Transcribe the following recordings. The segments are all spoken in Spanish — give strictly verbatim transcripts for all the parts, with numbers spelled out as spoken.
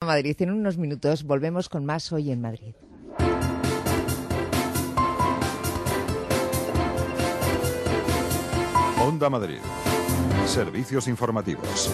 Madrid. En unos minutos volvemos con más Hoy en Madrid. Onda Madrid. Servicios informativos.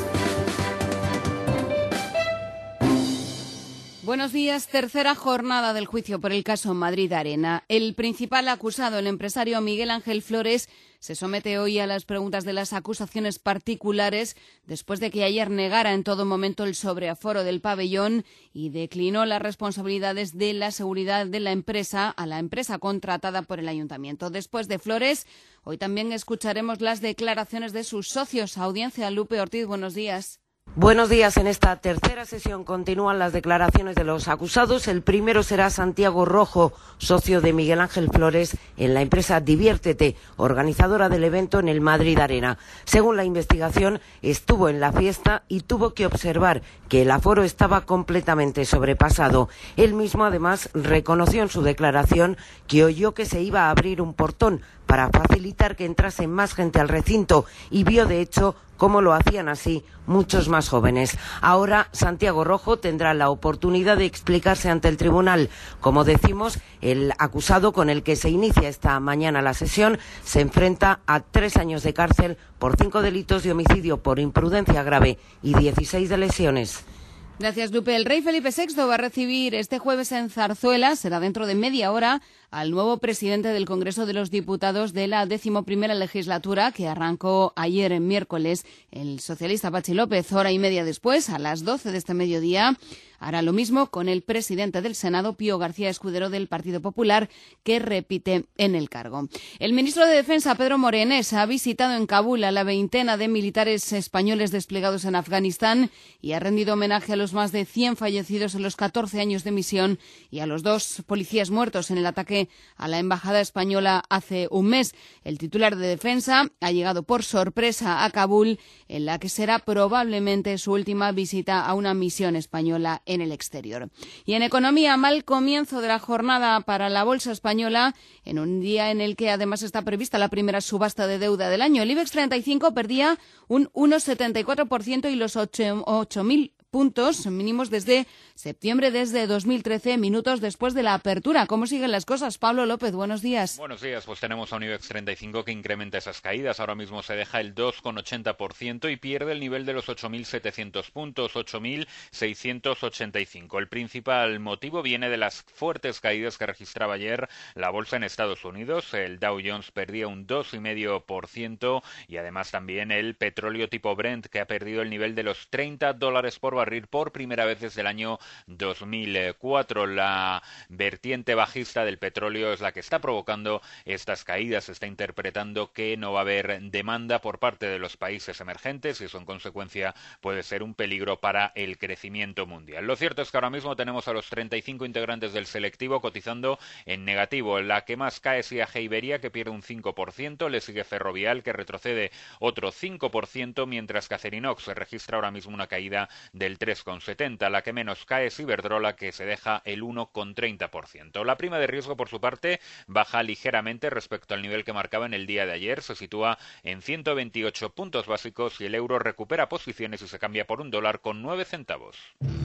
Buenos días. Tercera jornada del juicio por el caso Madrid Arena. El principal acusado, el empresario Miguel Ángel Flores, se somete hoy a las preguntas de las acusaciones particulares después de que ayer negara en todo momento el sobreaforo del pabellón y declinó las responsabilidades de la seguridad de la empresa a la empresa contratada por el ayuntamiento. Después de Flores, hoy también escucharemos las declaraciones de sus socios. Audiencia, Lupe Ortiz, buenos días. Buenos días. En esta tercera sesión continúan las declaraciones de los acusados. El primero será Santiago Rojo, socio de Miguel Ángel Flores en la empresa Diviértete, organizadora del evento en el Madrid Arena. Según la investigación, estuvo en la fiesta y tuvo que observar que el aforo estaba completamente sobrepasado. Él mismo, además, reconoció en su declaración que oyó que se iba a abrir un portón para facilitar que entrase más gente al recinto y vio, de hecho, cómo lo hacían así muchos más jóvenes. Ahora Santiago Rojo tendrá la oportunidad de explicarse ante el tribunal. Como decimos, el acusado con el que se inicia esta mañana la sesión se enfrenta a tres años de cárcel por cinco delitos de homicidio por imprudencia grave y dieciséis de lesiones. Gracias, Lupe. El rey Felipe sexto va a recibir este jueves en Zarzuela, será dentro de media hora, al nuevo presidente del Congreso de los Diputados de la decimoprimera legislatura, que arrancó ayer en miércoles. El socialista Patxi López, hora y media después, a las doce de este mediodía, hará lo mismo con el presidente del Senado, Pío García Escudero, del Partido Popular, que repite en el cargo. El ministro de Defensa, Pedro Morenés, ha visitado en Kabul a la veintena de militares españoles desplegados en Afganistán y ha rendido homenaje a los más de cien fallecidos en los catorce años de misión y a los dos policías muertos en el ataque a la embajada española hace un mes. El titular de Defensa ha llegado por sorpresa a Kabul, en la que será probablemente su última visita a una misión española en el exterior. Y en economía, mal comienzo de la jornada para la bolsa española, en un día en el que además está prevista la primera subasta de deuda del año. El IBEX treinta y cinco perdía un uno coma setenta y cuatro por ciento y los ocho mil puntos mínimos desde septiembre, desde dos mil trece, minutos después de la apertura. ¿Cómo siguen las cosas? Pablo López, buenos días. Buenos días, pues tenemos a un IBEX treinta y cinco que incrementa esas caídas. Ahora mismo se deja el dos coma ochenta por ciento y pierde el nivel de los ocho mil setecientos puntos, ocho mil seiscientos ochenta y cinco. El principal motivo viene de las fuertes caídas que registraba ayer la bolsa en Estados Unidos. El Dow Jones perdía un dos coma cinco por ciento y además también el petróleo tipo Brent, que ha perdido el nivel de los treinta dólares por barril por primera vez desde el año dos mil cuatro. La vertiente bajista del petróleo es la que está provocando estas caídas. Se está interpretando que no va a haber demanda por parte de los países emergentes y eso en consecuencia puede ser un peligro para el crecimiento mundial. Lo cierto es que ahora mismo tenemos a los treinta y cinco integrantes del selectivo cotizando en negativo. La que más cae es I A G Iberia, que pierde un cinco por ciento, le sigue Ferrovial, que retrocede otro cinco por ciento, mientras que Acerinox se registra ahora mismo una caída del tres coma setenta. La que menos cae es Iberdrola, que se deja el uno coma treinta por ciento. La prima de riesgo, por su parte, baja ligeramente respecto al nivel que marcaba en el día de ayer. Se sitúa en ciento veintiocho puntos básicos y el euro recupera posiciones y se cambia por un dólar con nueve centavos.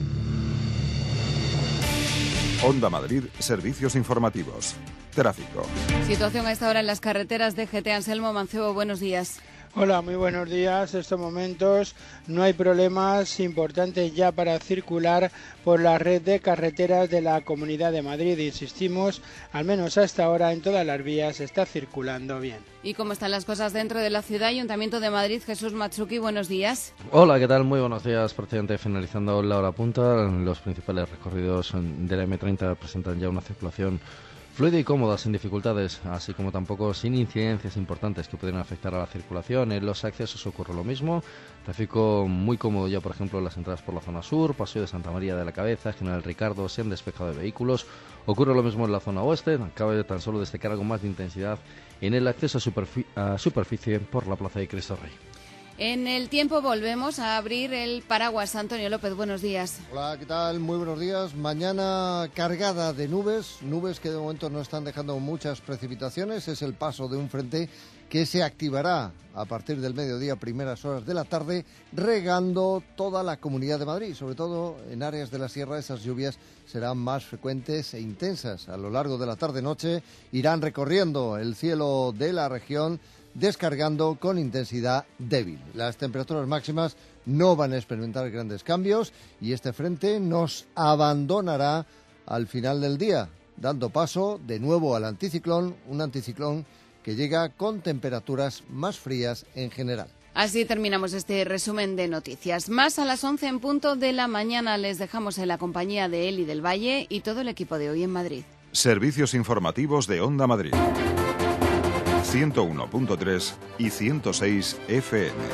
Onda Madrid, servicios informativos. Tráfico. Situación a esta hora en las carreteras de G T. Anselmo Mancebo, buenos días. Hola, muy buenos días. En estos momentos no hay problemas importantes ya para circular por la red de carreteras de la Comunidad de Madrid. Insistimos, al menos hasta ahora en todas las vías está circulando bien. ¿Y cómo están las cosas dentro de la ciudad? Ayuntamiento de Madrid, Jesús Matsuki, buenos días. Hola, ¿qué tal? Muy buenos días. Prácticamente finalizando la hora punta, los principales recorridos de la eme treinta presentan ya una circulación fluida y cómoda, sin dificultades, así como tampoco sin incidencias importantes que pudieran afectar a la circulación. En los accesos ocurre lo mismo, tráfico muy cómodo ya, por ejemplo, en las entradas por la zona sur, Paseo de Santa María de la Cabeza, General Ricardo, se han despejado de vehículos. Ocurre lo mismo en la zona oeste, cabe tan solo destacar algo más de intensidad en el acceso a, superfi- a superficie por la Plaza de Cristo Rey. En el tiempo volvemos a abrir el paraguas. Antonio López, buenos días. Hola, ¿qué tal? Muy buenos días. Mañana cargada de nubes, nubes que de momento no están dejando muchas precipitaciones. Es el paso de un frente que se activará a partir del mediodía, primeras horas de la tarde, regando toda la Comunidad de Madrid. Sobre todo en áreas de la sierra, esas lluvias serán más frecuentes e intensas. A lo largo de la tarde-noche irán recorriendo el cielo de la región, descargando con intensidad débil. Las temperaturas máximas no van a experimentar grandes cambios y este frente nos abandonará al final del día, dando paso de nuevo al anticiclón, un anticiclón que llega con temperaturas más frías en general. Así terminamos este resumen de noticias. Más a las once en punto de la mañana. Les dejamos en la compañía de Eli del Valle y todo el equipo de Hoy en Madrid. Servicios informativos de Onda Madrid. ciento uno punto tres y ciento seis F M.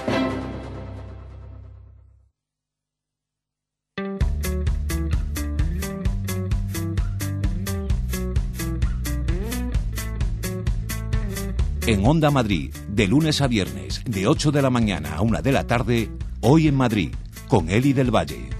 En Onda Madrid, de lunes a viernes, de ocho de la mañana a una de la tarde, Hoy en Madrid, con Eli del Valle.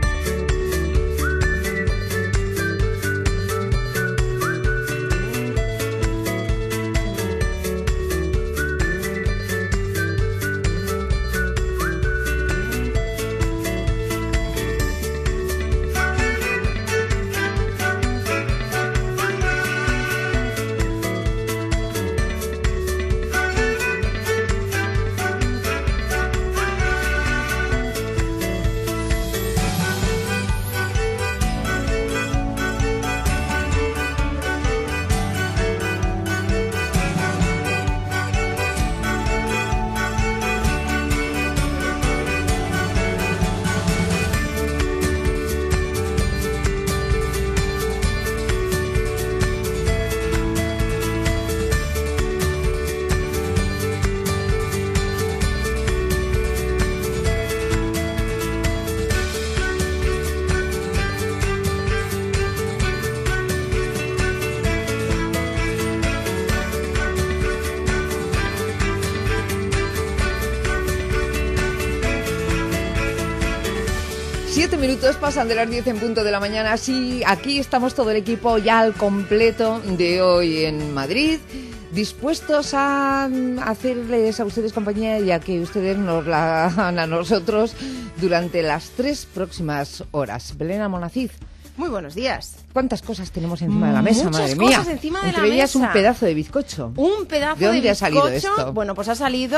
Siete minutos pasan de las diez en punto de la mañana. Sí, aquí estamos todo el equipo ya al completo de Hoy en Madrid, dispuestos a hacerles a ustedes compañía y a que ustedes nos la hagan a nosotros durante las tres próximas horas. Belén Almonacid. Muy buenos días. ¿Cuántas cosas tenemos encima de la mesa, Muchas madre mía? cosas encima de Entre la ellas mesa. un pedazo de bizcocho. Un pedazo ¿De dónde de ha salido bizcocho. esto? Bueno, pues ha salido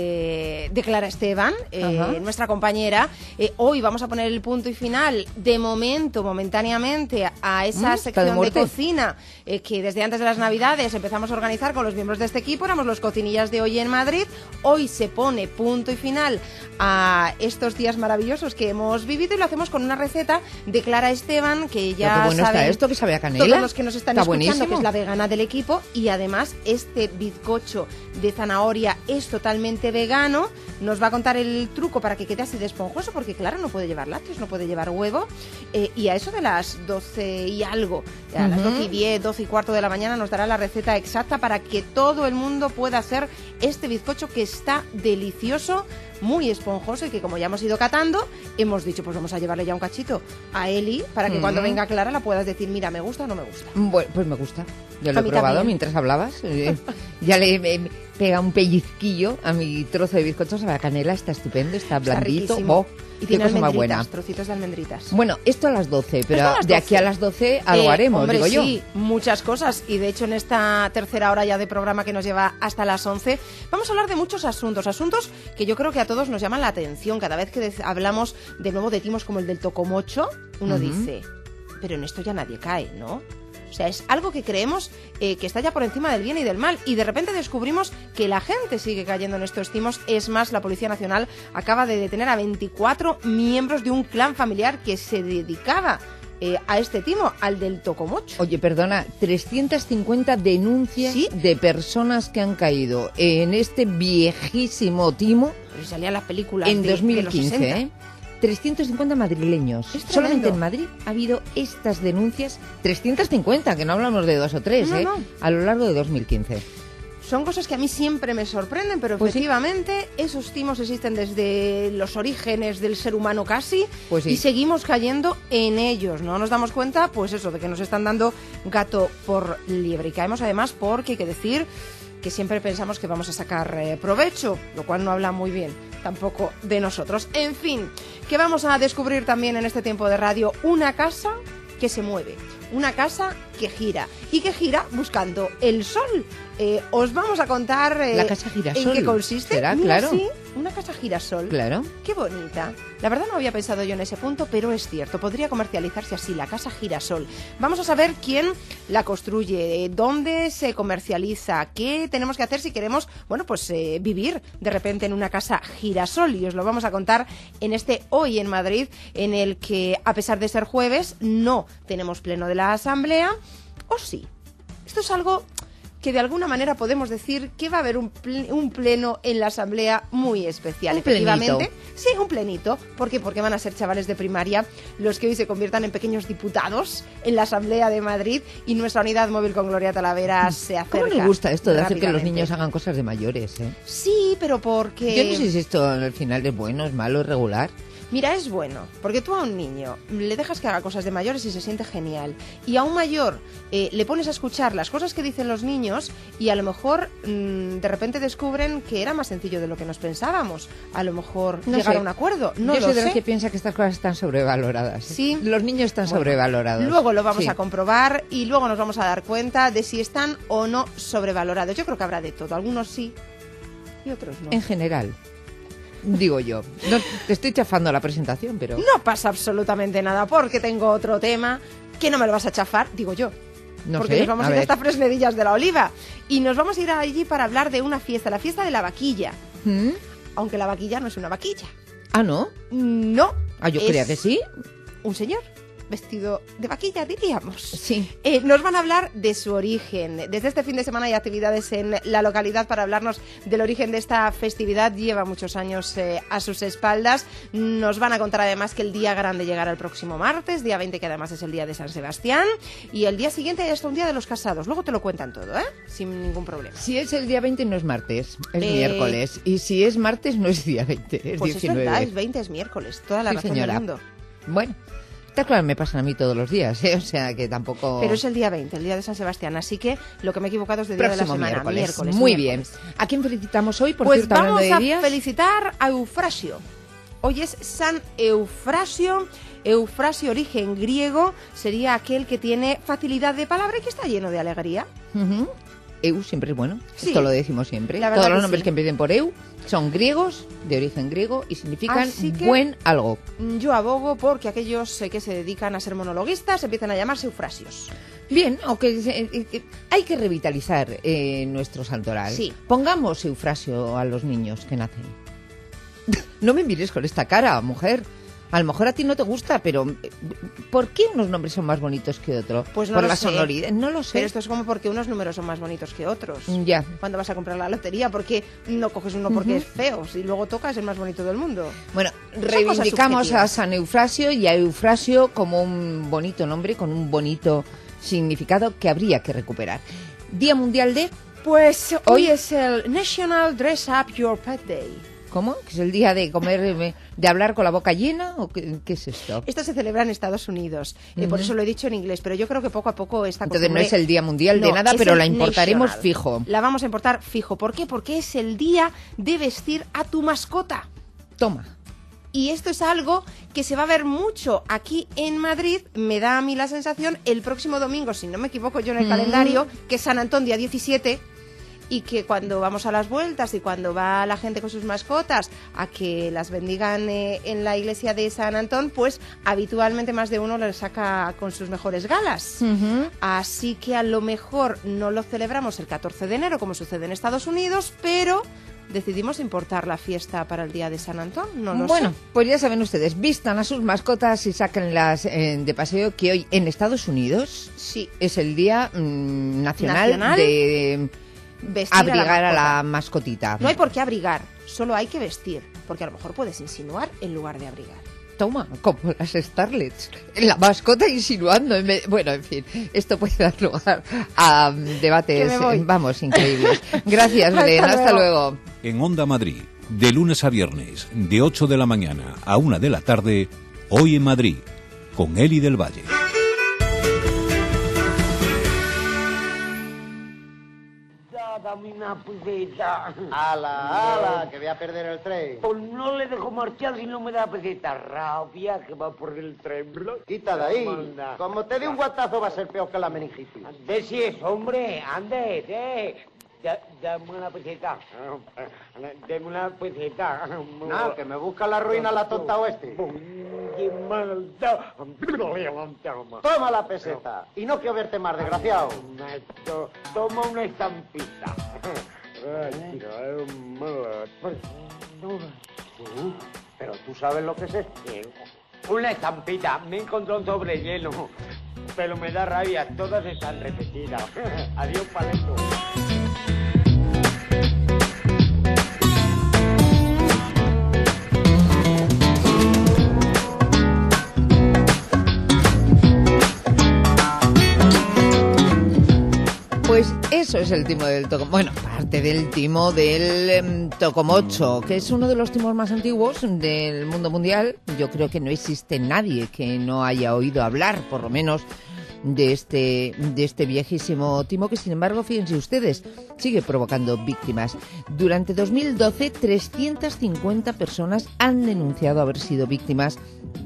eh, de Clara Esteban, eh, nuestra compañera. Eh, hoy vamos a poner el punto y final, de momento, momentáneamente, a esa Mm, sección de de muerte. cocina eh, que desde antes de las Navidades empezamos a organizar con los miembros de este equipo. Éramos los cocinillas de Hoy en Madrid. Hoy se pone punto y final a estos días maravillosos que hemos vivido y lo hacemos con una receta de Clara Esteban que Pero ya qué bueno saben está esto, que sabe a canela. todos los que nos están Está escuchando, buenísimo. que es la vegana del equipo, y además este bizcocho de zanahoria es totalmente vegano. Nos va a contar el truco para que quede así de esponjoso, porque claro, no puede llevar lácteos, no puede llevar huevo, eh, y a eso de las doce y algo, a las Ujú. doce y diez, doce y cuarto de la mañana nos dará la receta exacta para que todo el mundo pueda hacer este bizcocho que está delicioso, muy esponjoso, y que como ya hemos ido catando, hemos dicho, pues vamos a llevarle ya un cachito a Eli para que Mm. cuando venga Clara la puedas decir, mira, me gusta o no me gusta. Bueno, pues me gusta. Yo lo A he mí probado también. mientras hablabas. Eh, ya le eh, pega un pellizquillo a mi trozo de bizcocho. Sabe a canela, está estupendo, está Está blandito. riquísimo. Oh, Y qué tiene cosa más almendritas, buena. trocitos de almendritas. Bueno, esto a las doce, pero Esto a las de aquí doce. a las doce algo Eh, haremos, hombre, digo yo. sí, muchas cosas. Y de hecho, en esta tercera hora ya de programa que nos lleva hasta las once, vamos a hablar de muchos asuntos. Asuntos que yo creo que a todos nos llaman la atención. Cada vez que de- hablamos de nuevo de timos como el del tocomocho, uno Ujú. dice, pero en esto ya nadie cae, ¿no? O sea, es algo que creemos eh, que está ya por encima del bien y del mal. Y de repente descubrimos que la gente sigue cayendo en estos timos. Es más, la Policía Nacional acaba de detener a veinticuatro miembros de un clan familiar que se dedicaba eh, a este timo, al del tocomocho. Oye, perdona, trescientas cincuenta denuncias ¿Sí? de personas que han caído en este viejísimo timo Pero salían las películas en de, dos mil de los quince, sesenta. ¿eh? trescientos cincuenta madrileños. Es tremendo. Solamente en Madrid ha habido estas denuncias, trescientas cincuenta, que no hablamos de dos o tres, No, ¿eh? no. A lo largo de dos mil quince. Son cosas que a mí siempre me sorprenden, pero pues efectivamente sí. Esos timos existen desde los orígenes del ser humano casi, pues sí. Y seguimos cayendo en ellos. No nos damos cuenta, pues eso, de que nos están dando gato por liebre. Y caemos además porque hay que decir que siempre pensamos que vamos a sacar eh, provecho, lo cual no habla muy bien tampoco de nosotros. En fin, que vamos a descubrir también en este tiempo de radio una casa que se mueve. Una casa que gira y que gira buscando el sol. Eh, os vamos a contar eh, la casa girasol. En qué consiste. ¿Será? Mira, claro. Sí, una casa girasol. Claro. Qué bonita. La verdad no había pensado yo en ese punto, pero es cierto. Podría comercializarse así, la casa girasol. Vamos a saber quién la construye, dónde se comercializa, qué tenemos que hacer si queremos, bueno, pues eh, vivir de repente en una casa girasol. Y os lo vamos a contar en este Hoy en Madrid, en el que, a pesar de ser jueves, no tenemos pleno de la Asamblea. ¿O sí? Esto es algo que de alguna manera podemos decir que va a haber un, pl- un pleno en la Asamblea muy especial. Un plenito. Efectivamente, sí, un plenito. ¿Por qué? Porque van a ser chavales de primaria los que hoy se conviertan en pequeños diputados en la Asamblea de Madrid, y nuestra unidad móvil con Gloria Talavera se acerca. ¿Cómo le gusta esto de hacer que los rápidamente. niños hagan cosas de mayores? ¿eh? Sí, pero porque... Yo no sé si esto al final es bueno, es malo, es regular. Mira, es bueno, porque tú a un niño le dejas que haga cosas de mayores y se siente genial. Y a un mayor eh, le pones a escuchar las cosas que dicen los niños y a lo mejor mmm, de repente descubren que era más sencillo de lo que nos pensábamos. A lo mejor No llegar sé. a un acuerdo. No Yo lo soy de sé. los que piensa que estas cosas están sobrevaloradas. ¿eh? Sí. Los niños están Bueno, sobrevalorados. Luego lo vamos Sí. a comprobar y luego nos vamos a dar cuenta de si están o no sobrevalorados. Yo creo que habrá de todo. Algunos sí y otros no. En general. Digo yo. No, te estoy chafando la presentación, pero... No pasa absolutamente nada porque tengo otro tema que no me lo vas a chafar, digo yo. No porque sé, nos vamos a a ir ver. hasta Fresnedillas de la Oliva. Y nos vamos a ir allí para hablar de una fiesta, la fiesta de la vaquilla. ¿Mm? Aunque la vaquilla no es una vaquilla. Ah, ¿no? No. Ah, yo es creía que sí. Un señor vestido de vaquilla, diríamos. Sí. Eh, nos van a hablar de su origen. Desde este fin de semana hay actividades en la localidad para hablarnos del origen de esta festividad. Lleva muchos años eh, a sus espaldas. Nos van a contar además que el día grande llegará el próximo martes, día veinte, que además es el día de San Sebastián. Y el día siguiente hay hasta un día de los casados. Luego te lo cuentan todo, ¿eh? Sin ningún problema. Si es el día veinte no es martes, es Eh, miércoles. Y si es martes no es día veinte, es Pues diecinueve. es verdad, es veinte, es miércoles. Toda la Sí, razón señora. del mundo. Bueno, estas cosas me pasan a mí todos los días, ¿eh? O sea que tampoco... Pero es el día veinte, el día de San Sebastián. Así que lo que me he equivocado es de día Próximo de la semana. miércoles. miércoles Muy miércoles. bien. ¿A quién felicitamos hoy? Por Pues cierto, hablando vamos de a días. felicitar a Eufrasio. Hoy es San Eufrasio. Eufrasio, origen griego, sería aquel que tiene facilidad de palabra y que está lleno de alegría. Ujú. Eu siempre es bueno. Sí. Esto lo decimos siempre. La verdad Todos los que nombres sí. que empiecen por eu son griegos, de origen griego, y significan Así que- buen algo. Yo abogo porque aquellos eh, que se dedican a ser monologuistas empiezan a llamarse Eufrasios. Bien, aunque se- eh, eh, hay que revitalizar eh, nuestro santoral. Sí. Pongamos Eufrasio a los niños que nacen. No me mires con esta cara, mujer. A lo mejor a ti no te gusta, pero eh, ¿por qué unos nombres son más bonitos que otros? Pues no Por lo la sé. sonoridad. No lo sé. Pero esto es como porque unos números son más bonitos que otros. Ya. Cuando vas a comprar la lotería, ¿por qué no coges uno porque es feo? Si luego tocas el más bonito del mundo. Bueno, cosas reivindicamos a subjetivas. San Eufrasio y a Eufrasio como un bonito nombre, con un bonito significado que habría que recuperar. Día Mundial de... Pues hoy Hoy- es el National Dress Up Your Pet Day. ¿Cómo? ¿Que es el día de comer, eh, de hablar con la boca llena? ¿O qué, qué es esto? Esto se celebra en Estados Unidos, eh, por eso lo he dicho en inglés, pero yo creo que poco a poco esta Entonces no costumbre- es el Día Mundial de No, nada, es pero el la importaremos National. fijo. La vamos a importar fijo. ¿Por qué? Porque es el día de vestir a tu mascota. Toma. Y esto es algo que se va a ver mucho aquí en Madrid, me da a mí la sensación, el próximo domingo, si no me equivoco yo en el Mm. calendario, que es San Antón, día diecisiete, y que cuando vamos a las vueltas y cuando va la gente con sus mascotas a que las bendigan eh, en la iglesia de San Antón, pues habitualmente más de uno les saca con sus mejores galas. Ujú. Así que a lo mejor no lo celebramos el catorce de enero como sucede en Estados Unidos, pero decidimos importar la fiesta para el día de San Antón, no lo Bueno, sé. pues ya saben ustedes, vistan a sus mascotas y sáquenlas eh, de paseo, que hoy en Estados Unidos Sí. es el Día mm, nacional, Nacional de Vestir abrigar a la, mascota. mascotita. No hay por qué abrigar, solo hay que vestir, porque a lo mejor puedes insinuar en lugar de abrigar. Toma, como las Starlets. La mascota insinuando. En vez... Bueno, en fin, esto puede dar lugar a um, debates, vamos, increíbles. Gracias, Belén. Hasta, Hasta luego. En Onda Madrid, de lunes a viernes, de ocho de la mañana a una de la tarde, Hoy en Madrid, con Eli del Valle. Dame una peseta. Ala, ala, que voy a perder el tren. Pues no le dejo marchar si no me da peseta. Rabia que va por el tren. Quita de ahí. Manda. Como te dé un guatazo va a ser peor que la meningitis. Ande si es, hombre, ande, eh. Dame una peseta. Dame una peseta. No, que me busca la ruina la tonta oeste. Toma la peseta. Y no quiero verte más, desgraciado. Toma una estampita. Pero tú sabes lo que es esto. Una estampita. Me encontró un sobre lleno. Pero me da rabia. Todas están repetidas. Adiós, paleto. Pues eso es el timo del tocomocho. Bueno, parte del timo del um, tocomocho, que es uno de los timos más antiguos del mundo mundial. Yo creo que no existe nadie que no haya oído hablar, por lo menos, de este, de este viejísimo timo, que sin embargo, fíjense ustedes, sigue provocando víctimas. Durante dos mil doce, trescientas cincuenta personas han denunciado haber sido víctimas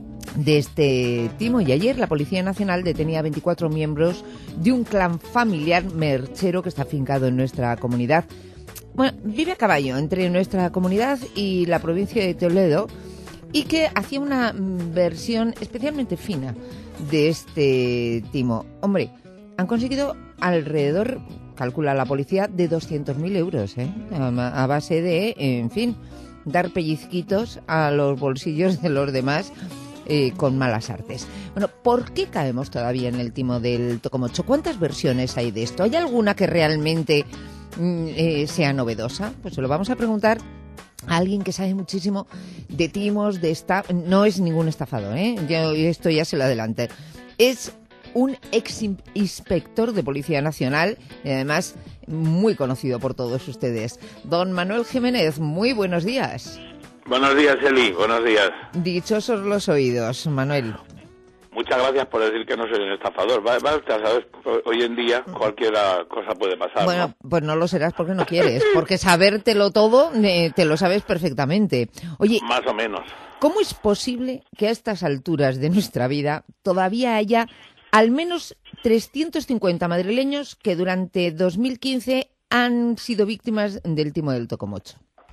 de este timo, y ayer la Policía Nacional detenía a veinticuatro miembros de un clan familiar merchero que está afincado en nuestra comunidad. Bueno, vive a caballo entre nuestra comunidad y la provincia de Toledo, y que hacía una versión especialmente fina de este timo. Hombre, han conseguido alrededor, calcula la policía, de doscientos mil euros, ¿eh? a base de, en fin, dar pellizquitos a los bolsillos de los demás, Eh, con malas artes. Bueno, ¿por qué caemos todavía en el timo del tocomocho? ¿Cuántas versiones hay de esto? ¿Hay alguna que realmente mm, eh, sea novedosa? Pues se lo vamos a preguntar a alguien que sabe muchísimo de timos, de esta... No es ningún estafador, ¿eh? Yo esto ya se lo adelanto. Es un ex inspector de Policía Nacional y además muy conocido por todos ustedes. Don Manuel Jiménez, muy buenos días. Buenos días, Eli, buenos días. Dichosos los oídos, Manuel. Muchas gracias por decir que no soy un estafador. Va, va, sabes, hoy en día cualquier cosa puede pasar. Bueno, ¿no? Pues no lo serás porque no quieres, porque sabértelo todo eh, te lo sabes perfectamente. Oye, más o menos. ¿Cómo es posible que a estas alturas de nuestra vida todavía haya al menos trescientos cincuenta madrileños que durante dos mil quince han sido víctimas del timo del tocomocho?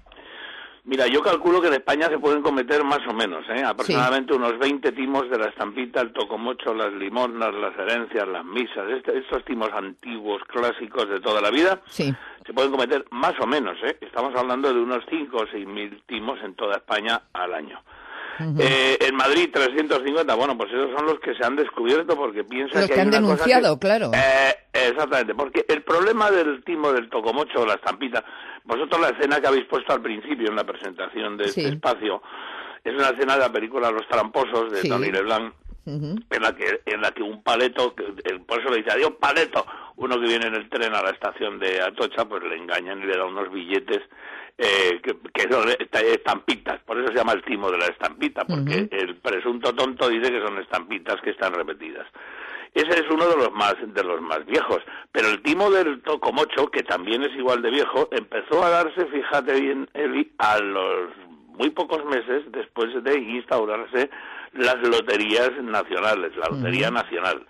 Mira, yo calculo que en España se pueden cometer más o menos, ¿eh? aproximadamente sí. unos veinte timos de la estampita, el tocomocho, las limosnas, las herencias, las misas, este, estos timos antiguos, clásicos de toda la vida, sí. se pueden cometer más o menos, ¿eh? Estamos hablando de unos cinco o seis mil timos en toda España al año. Uh-huh. Eh, en Madrid, trescientos cincuenta, bueno, pues esos son los que se han descubierto porque piensan los que, que hay han una denunciado, cosa que, claro. Eh, exactamente, porque el problema del timo del tocomocho o la estampita, vosotros la escena que habéis puesto al principio en la presentación de sí. este espacio, es una escena de la película Los Tramposos de sí. Tony Leblanc, uh-huh. en la que en la que un paleto, el por eso le dice adiós paleto, uno que viene en el tren a la estación de Atocha, pues le engañan y le da unos billetes eh, que, que son estampitas, por eso se llama el timo de la estampita, porque uh-huh. el presunto tonto dice que son estampitas que están repetidas. Ese es uno de los más de los más viejos, pero el timo del tocomocho, que también es igual de viejo, empezó a darse, fíjate bien, Eli, a los muy pocos meses después de instaurarse las loterías nacionales, la Lotería uh-huh. Nacional.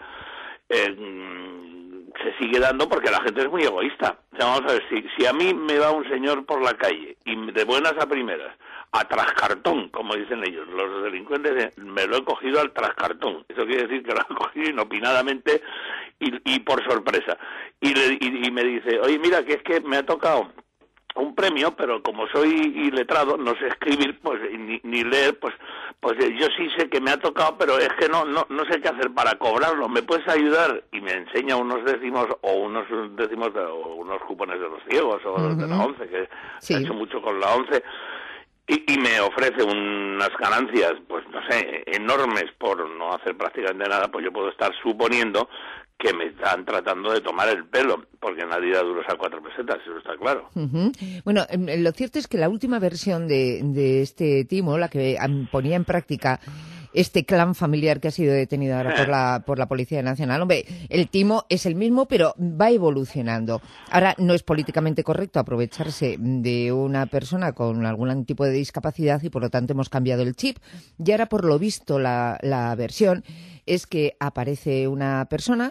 Eh, se sigue dando porque la gente es muy egoísta. O sea, vamos a ver, si, si a mí me va un señor por la calle y de buenas a primeras, a trascartón, como dicen ellos, los delincuentes, me lo he cogido al trascartón. Eso quiere decir que lo he cogido inopinadamente y, y por sorpresa. Y, le, y, y me dice, oye, mira, que es que me ha tocado un premio, pero como soy iletrado, no sé escribir pues ni, ni leer, pues pues yo sí sé que me ha tocado, pero es que no no no sé qué hacer para cobrarlo. ¿Me puedes ayudar? Y me enseña unos décimos o unos décimos de, o unos cupones de los ciegos o uh-huh. de la once, que sí. se ha hecho mucho con la once. y, y me ofrece unas ganancias, pues no sé, enormes por no hacer prácticamente nada, pues yo puedo estar suponiendo que me están tratando de tomar el pelo, porque nadie da duros a cuatro pesetas, eso está claro. Uh-huh. Bueno, eh, lo cierto es que la última versión de, de este timo, la que um, ponía en práctica este clan familiar que ha sido detenido ahora por la por la Policía Nacional. Hombre, el timo es el mismo, pero va evolucionando. Ahora, no es políticamente correcto aprovecharse de una persona con algún tipo de discapacidad y, por lo tanto, hemos cambiado el chip. Y ahora, por lo visto, la, la versión es que aparece una persona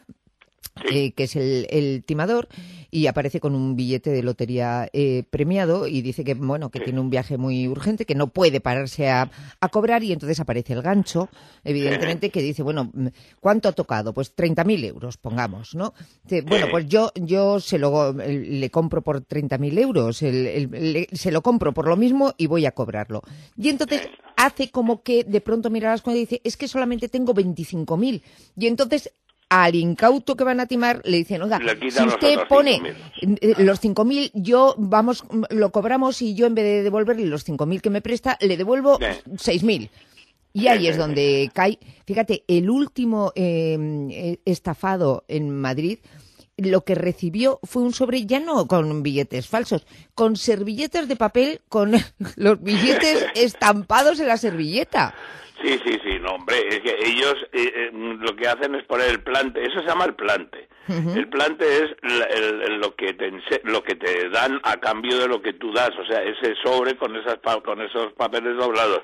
Eh, que es el, el timador, y aparece con un billete de lotería eh, premiado y dice que bueno que sí. tiene un viaje muy urgente, que no puede pararse a, a cobrar, y entonces aparece el gancho, evidentemente, que dice, bueno, ¿cuánto ha tocado? Pues treinta mil euros, pongamos, ¿no? Dice, bueno, pues yo yo se lo le compro por treinta mil euros, el, el, le, se lo compro por lo mismo y voy a cobrarlo. Y entonces hace como que de pronto mira las cuentas y dice, es que solamente tengo veinticinco mil, y entonces al incauto que van a timar le dicen, oiga, si usted pone los cinco mil, yo, vamos, lo cobramos, y yo en vez de devolverle los cinco mil que me presta, le devuelvo seis mil. Y ahí es donde cae. Fíjate, el último eh, estafado en Madrid, lo que recibió fue un sobre, ya no con billetes falsos, con servilletas de papel, con los billetes estampados en la servilleta. Sí, sí, sí, no, hombre, es que ellos eh, eh, lo que hacen es poner el plante, eso se llama el plante. Uh-huh. El plante es la, el, el, lo que te lo que te dan a cambio de lo que tú das, o sea, ese sobre con esas con esos papeles doblados.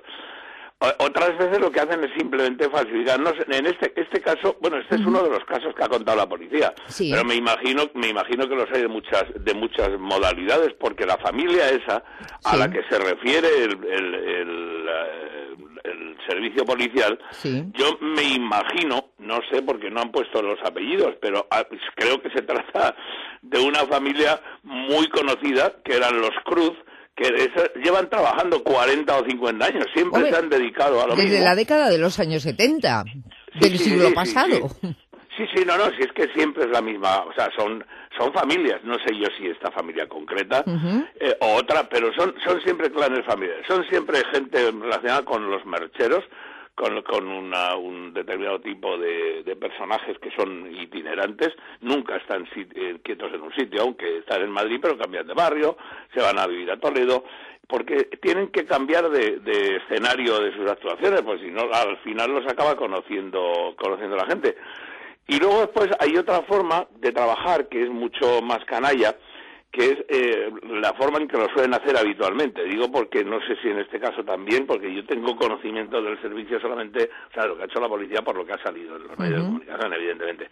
O, otras veces lo que hacen es simplemente falsificar. No sé, en este este caso, bueno, este uh-huh. es uno de los casos que ha contado la policía, sí. pero me imagino me imagino que los hay de muchas de muchas modalidades, porque la familia esa a sí. la que se refiere el, el, el, el el servicio policial, sí. yo me imagino, no sé porque no han puesto los apellidos, pero creo que se trata de una familia muy conocida, que eran los Cruz, que es, llevan trabajando cuarenta o cincuenta años, siempre Hombre, se han dedicado a lo desde mismo. Desde la década de los años setenta, sí, del sí, siglo sí, pasado. Sí, sí. Sí, sí, no, no, si es que siempre es la misma, o sea, son son familias, no sé yo si esta familia concreta uh-huh. eh, o otra, pero son son siempre clanes familiares, son siempre gente relacionada con los mercheros, con, con una, un determinado tipo de, de personajes que son itinerantes, nunca están eh, quietos en un sitio, aunque están en Madrid, pero cambian de barrio, se van a vivir a Toledo, porque tienen que cambiar de, de escenario de sus actuaciones, pues si no, al final los acaba conociendo conociendo la gente. Y luego después hay otra forma de trabajar que es mucho más canalla, que es eh, la forma en que lo suelen hacer habitualmente. Digo porque no sé si en este caso también, porque yo tengo conocimiento del servicio solamente, o sea, lo que ha hecho la policía por lo que ha salido en los medios uh-huh. de comunicación, evidentemente.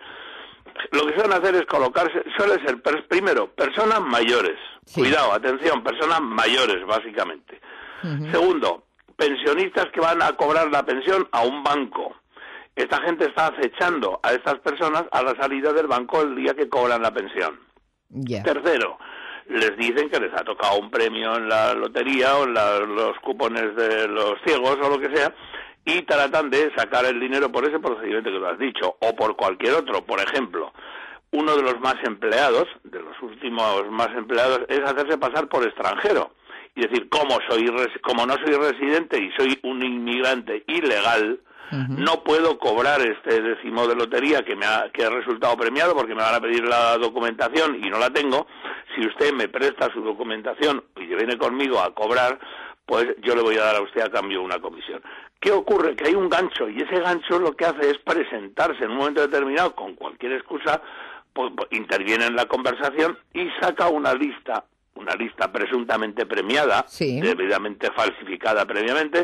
Lo que suelen hacer es colocarse, suele ser, per, primero, personas mayores. Sí. Cuidado, atención, personas mayores, básicamente. Uh-huh. Segundo, pensionistas que van a cobrar la pensión a un banco. Esta gente está acechando a estas personas a la salida del banco el día que cobran la pensión. Yeah. Tercero, les dicen que les ha tocado un premio en la lotería o en la, los cupones de los ciegos o lo que sea, y tratan de sacar el dinero por ese procedimiento que tú has dicho, o por cualquier otro. Por ejemplo, uno de los más empleados, de los últimos más empleados, es hacerse pasar por extranjero. Y decir, como soy como no soy residente y soy un inmigrante ilegal, Uh-huh. no puedo cobrar este décimo de lotería que me ha, que ha resultado premiado, porque me van a pedir la documentación y no la tengo. Si usted me presta su documentación y viene conmigo a cobrar, pues yo le voy a dar a usted a cambio una comisión. ¿Qué ocurre? Que hay un gancho, y ese gancho lo que hace es presentarse en un momento determinado con cualquier excusa, pues, pues interviene en la conversación y saca una lista, una lista presuntamente premiada, sí. debidamente falsificada previamente,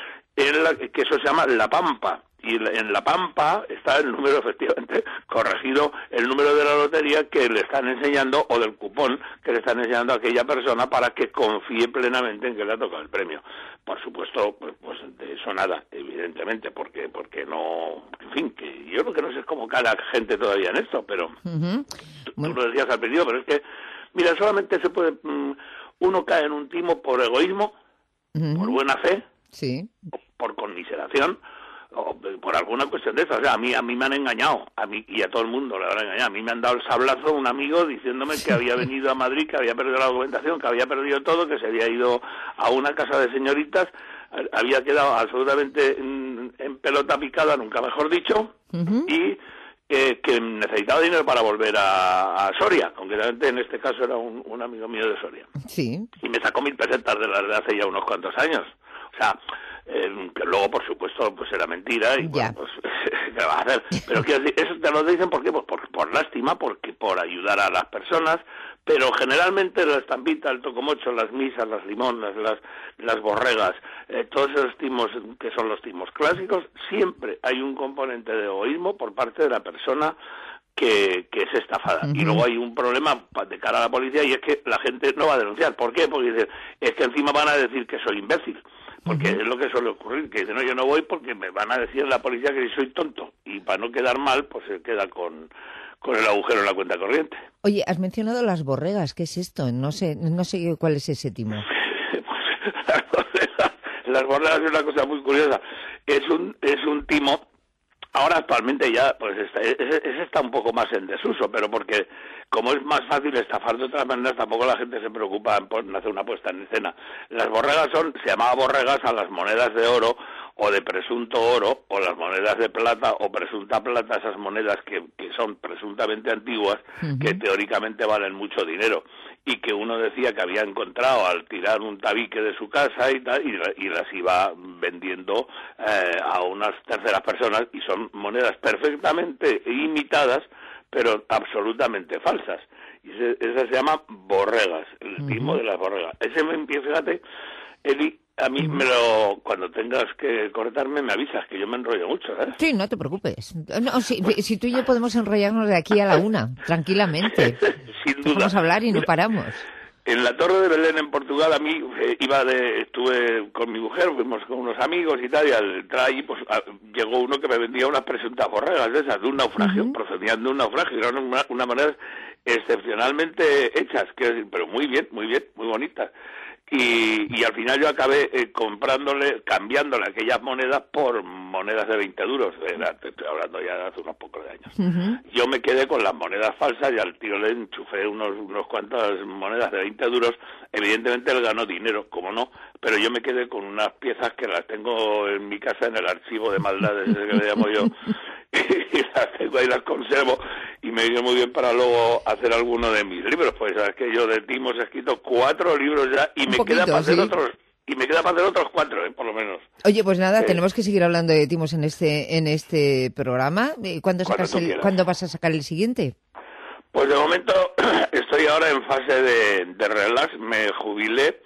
en la, que eso se llama La Pampa, y en La Pampa está el número, efectivamente, corregido, el número de la lotería que le están enseñando, o del cupón que le están enseñando a aquella persona para que confíe plenamente en que le ha tocado el premio. Por supuesto, pues, pues de eso nada, evidentemente, porque porque no, en fin, que yo lo que no sé es cómo cae la gente todavía en esto, pero uh-huh. tú, tú lo decías al principio, pero es que, mira, solamente se puede, um, uno cae en un timo por egoísmo, uh-huh. por buena fe, sí. por conmiseración, o por alguna cuestión de esa. O sea, a mí a mí me han engañado, a mí y a todo el mundo le han engañado. A mí me han dado el sablazo un amigo diciéndome que había venido a Madrid, que había perdido la documentación, que había perdido todo, que se había ido a una casa de señoritas, había quedado absolutamente en, en pelota picada, nunca mejor dicho, uh-huh. y eh, que necesitaba dinero para volver a, a Soria, concretamente en este caso era un, un amigo mío de Soria. Sí. Y me sacó mil pesetas de las de hace ya unos cuantos años. O sea, eh, que luego, por supuesto, pues era mentira y bueno, pues, ¿qué va a hacer? Pero quiero decir, eso te lo dicen ¿por qué? Pues por, por lástima, porque por ayudar a las personas, pero generalmente la estampita, el tocomocho, las misas, las limonas, las, las borregas, eh, todos esos timos que son los timos clásicos, siempre hay un componente de egoísmo por parte de la persona que, que es estafada. Uh-huh. Y luego hay un problema de cara a la policía y es que la gente no va a denunciar. ¿Por qué? Porque dicen, es que encima van a decir que soy imbécil. Porque uh-huh. es lo que suele ocurrir, que dicen, no, yo no voy porque me van a decir en la policía que soy tonto. Y para no quedar mal, pues se queda con, con el agujero en la cuenta corriente. Oye, has mencionado las borregas, ¿qué es esto? No sé no sé cuál es ese timo. las, borregas, las borregas es una cosa muy curiosa. Es un, es un timo... Ahora actualmente ya, pues está, ese, ese está un poco más en desuso, pero porque como es más fácil estafar de otras maneras, tampoco la gente se preocupa en hacer una puesta en escena. Las borregas son, se llamaba borregas a las monedas de oro o de presunto oro, o las monedas de plata o presunta plata, esas monedas que, que son presuntamente antiguas, uh-huh. que teóricamente valen mucho dinero, y que uno decía que había encontrado al tirar un tabique de su casa y tal, y, y las iba vendiendo eh, a unas terceras personas, y son monedas perfectamente imitadas, pero absolutamente falsas. Y ese, esa se llama borregas, el uh-huh. timo de las borregas. Ese me empieza, fíjate, Eli, a mí me lo, cuando tengas que cortarme me avisas, que yo me enrollo mucho, ¿sabes? Sí, no te preocupes. No, si, si tú y yo podemos enrollarnos de aquí a la una, tranquilamente. Sin duda. Vamos a hablar y no Mira, paramos. En la Torre de Belén, en Portugal, a mí eh, iba de, estuve con mi mujer, fuimos con unos amigos y tal, y al entrar allí, pues a, llegó uno que me vendía unas presuntas borregas de esas, de un naufragio, uh-huh. procedían de un naufragio, eran una, una manera excepcionalmente hechas, que, pero muy bien, muy bien, muy bonitas. Y, y al final yo acabé eh, comprándole, cambiándole aquellas monedas por monedas de veinte duros. Era, te estoy hablando ya de hace unos pocos de años. Uh-huh. Yo me quedé con las monedas falsas y al tío le enchufé unos, unos cuantas monedas de veinte duros. Evidentemente él ganó dinero, como no, pero yo me quedé con unas piezas que las tengo en mi casa en el archivo de maldades, ese que le llamo yo, y las tengo ahí, las conservo, y me viene muy bien para luego hacer alguno de mis libros. Pues sabes que yo de timos he escrito cuatro libros ya, y me poquito, queda para sí. hacer otros, y me queda para hacer otros cuatro, ¿eh? Por lo menos. Oye, pues nada, eh, tenemos que seguir hablando de timos en este en este programa. ¿Cuándo, sacas el, ¿Cuándo vas a sacar el siguiente? Pues de momento estoy ahora en fase de, de relax, me jubilé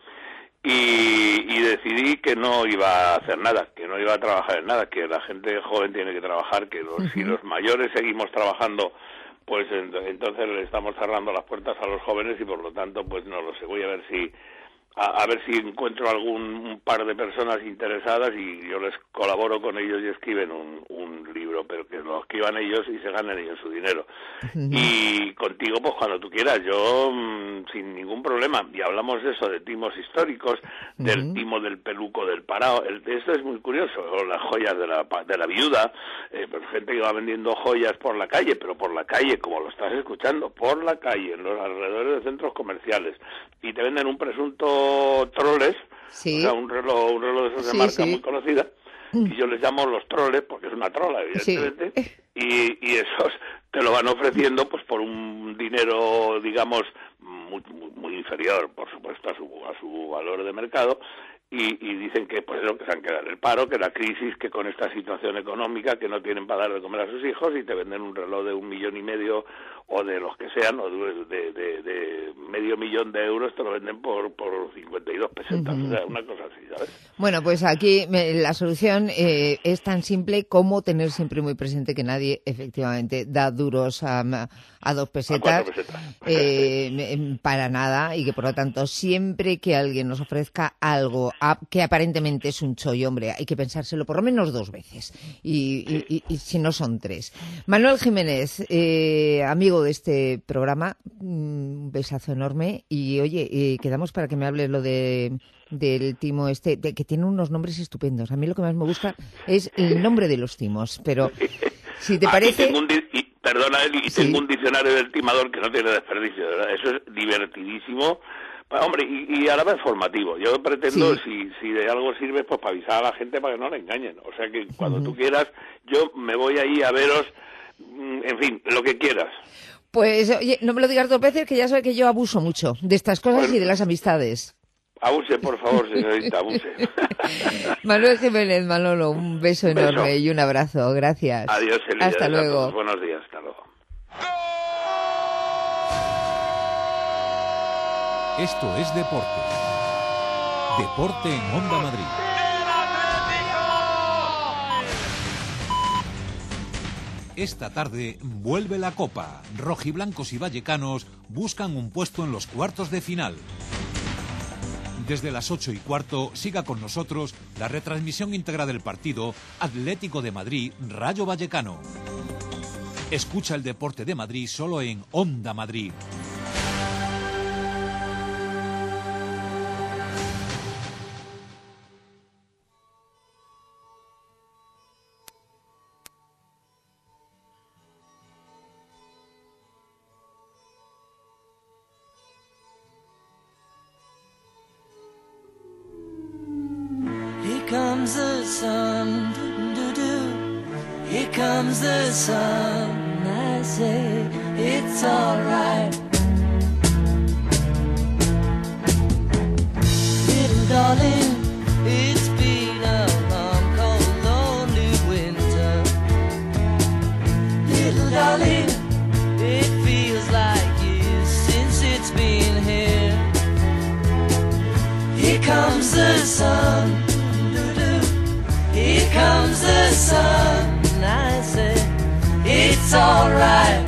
y, y decidí que no iba a hacer nada, que no iba a trabajar en nada, que la gente joven tiene que trabajar, que los, uh-huh. si los mayores seguimos trabajando, pues entonces le estamos cerrando las puertas a los jóvenes y por lo tanto, pues no lo sé, voy a ver si a, a ver si encuentro algún un par de personas interesadas y yo les colaboro con ellos y escriben un, un libro, pero que lo escriban ellos y se ganen ellos su dinero. Uh-huh. Y contigo, pues cuando tú quieras, yo mmm, sin ningún problema. Y hablamos de eso, de timos históricos, uh-huh. del timo del peluco del parao. El, esto es muy curioso, o las joyas de la, de la viuda, eh, pues gente que va vendiendo joyas por la calle, pero por la calle, como lo estás escuchando, por la calle, en los alrededores de centros comerciales, y te venden un presunto troles, sí. o sea, un reloj, un reloj de esos de sí, marca sí. muy conocida, y yo les llamo los troles porque es una trola, evidentemente, sí. y, y esos te lo van ofreciendo pues por un dinero, digamos, muy, muy, muy inferior, por supuesto, a su, a su valor de mercado, y, y dicen que pues eso, que se han quedado en el paro, que la crisis, que con esta situación económica, que no tienen para dar de comer a sus hijos, y te venden un reloj de un millón y medio o de los que sean, o de, de, de, de medio millón de euros, te lo venden por, por cincuenta y dos pesetas, uh-huh. o sea, una cosa así, ¿sabes? Bueno, pues aquí me, la solución eh, es tan simple como tener siempre muy presente que nadie efectivamente da duros a, a dos pesetas, a pesetas. Eh, para nada, y que por lo tanto siempre que alguien nos ofrezca algo a, que aparentemente es un chollo, hombre, hay que pensárselo por lo menos dos veces, y, sí. y, y, y si no son tres. Manuel Jiménez, eh, amigo de este programa, un besazo enorme, y oye, eh, quedamos para que me hables lo de del timo este, de, que tiene unos nombres estupendos. A mí lo que más me gusta es el nombre de los timos, pero si te ah, parece... Y tengo un di- y, perdona, y sí. tengo un diccionario del timador que no tiene desperdicio, ¿verdad? Eso es divertidísimo. Hombre, y, y a la vez formativo. Yo pretendo, sí. si, si de algo sirve, pues para avisar a la gente para que no la engañen. O sea que cuando uh-huh. tú quieras, yo me voy ahí a veros, en fin, lo que quieras. Pues, oye, no me lo digas dos veces, que ya sabes que yo abuso mucho de estas cosas bueno, y de las amistades. Abuse, por favor, señorita, abuse. Manuel Jiménez, Manolo, un beso un enorme beso. Y un abrazo. Gracias. Adiós, Elida. Hasta luego. Buenos días, hasta luego. Esto es Deporte. Deporte en Onda Madrid. Esta tarde vuelve la Copa. Rojiblancos y vallecanos buscan un puesto en los cuartos de final. Desde las ocho y cuarto, siga con nosotros la retransmisión íntegra del partido Atlético de Madrid-Rayo Vallecano. Escucha el Deporte de Madrid solo en Onda Madrid. comes the sun, doo, doo, doo. Here comes the sun, I say it's alright. Little darling, it's been a long, cold, lonely winter. Little darling, it feels like years since it's been here. Here comes the sun. Here comes the sun, and I say, it's alright.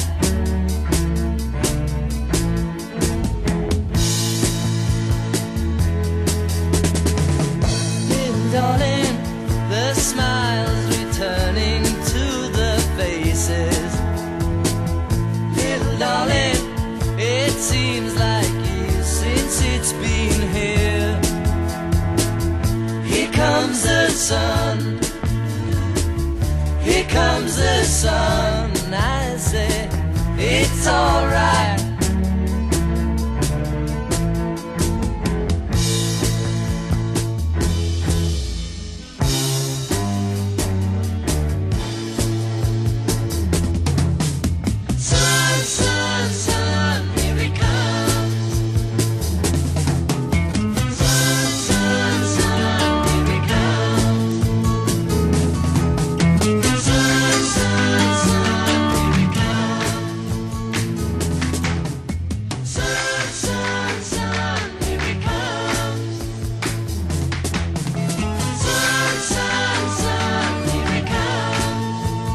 Little darling, the smiles returning to the faces. Little darling, it seems like years since it's been here. Here comes the sun. Here comes the sun, and I say, it's alright. Sun, sun, sun, here he comes. Sun, sun, sun, here he comes. Sun, sun, sun, here he comes. Sun, sun, sun, here he comes. Sun, sun, sun, here he comes.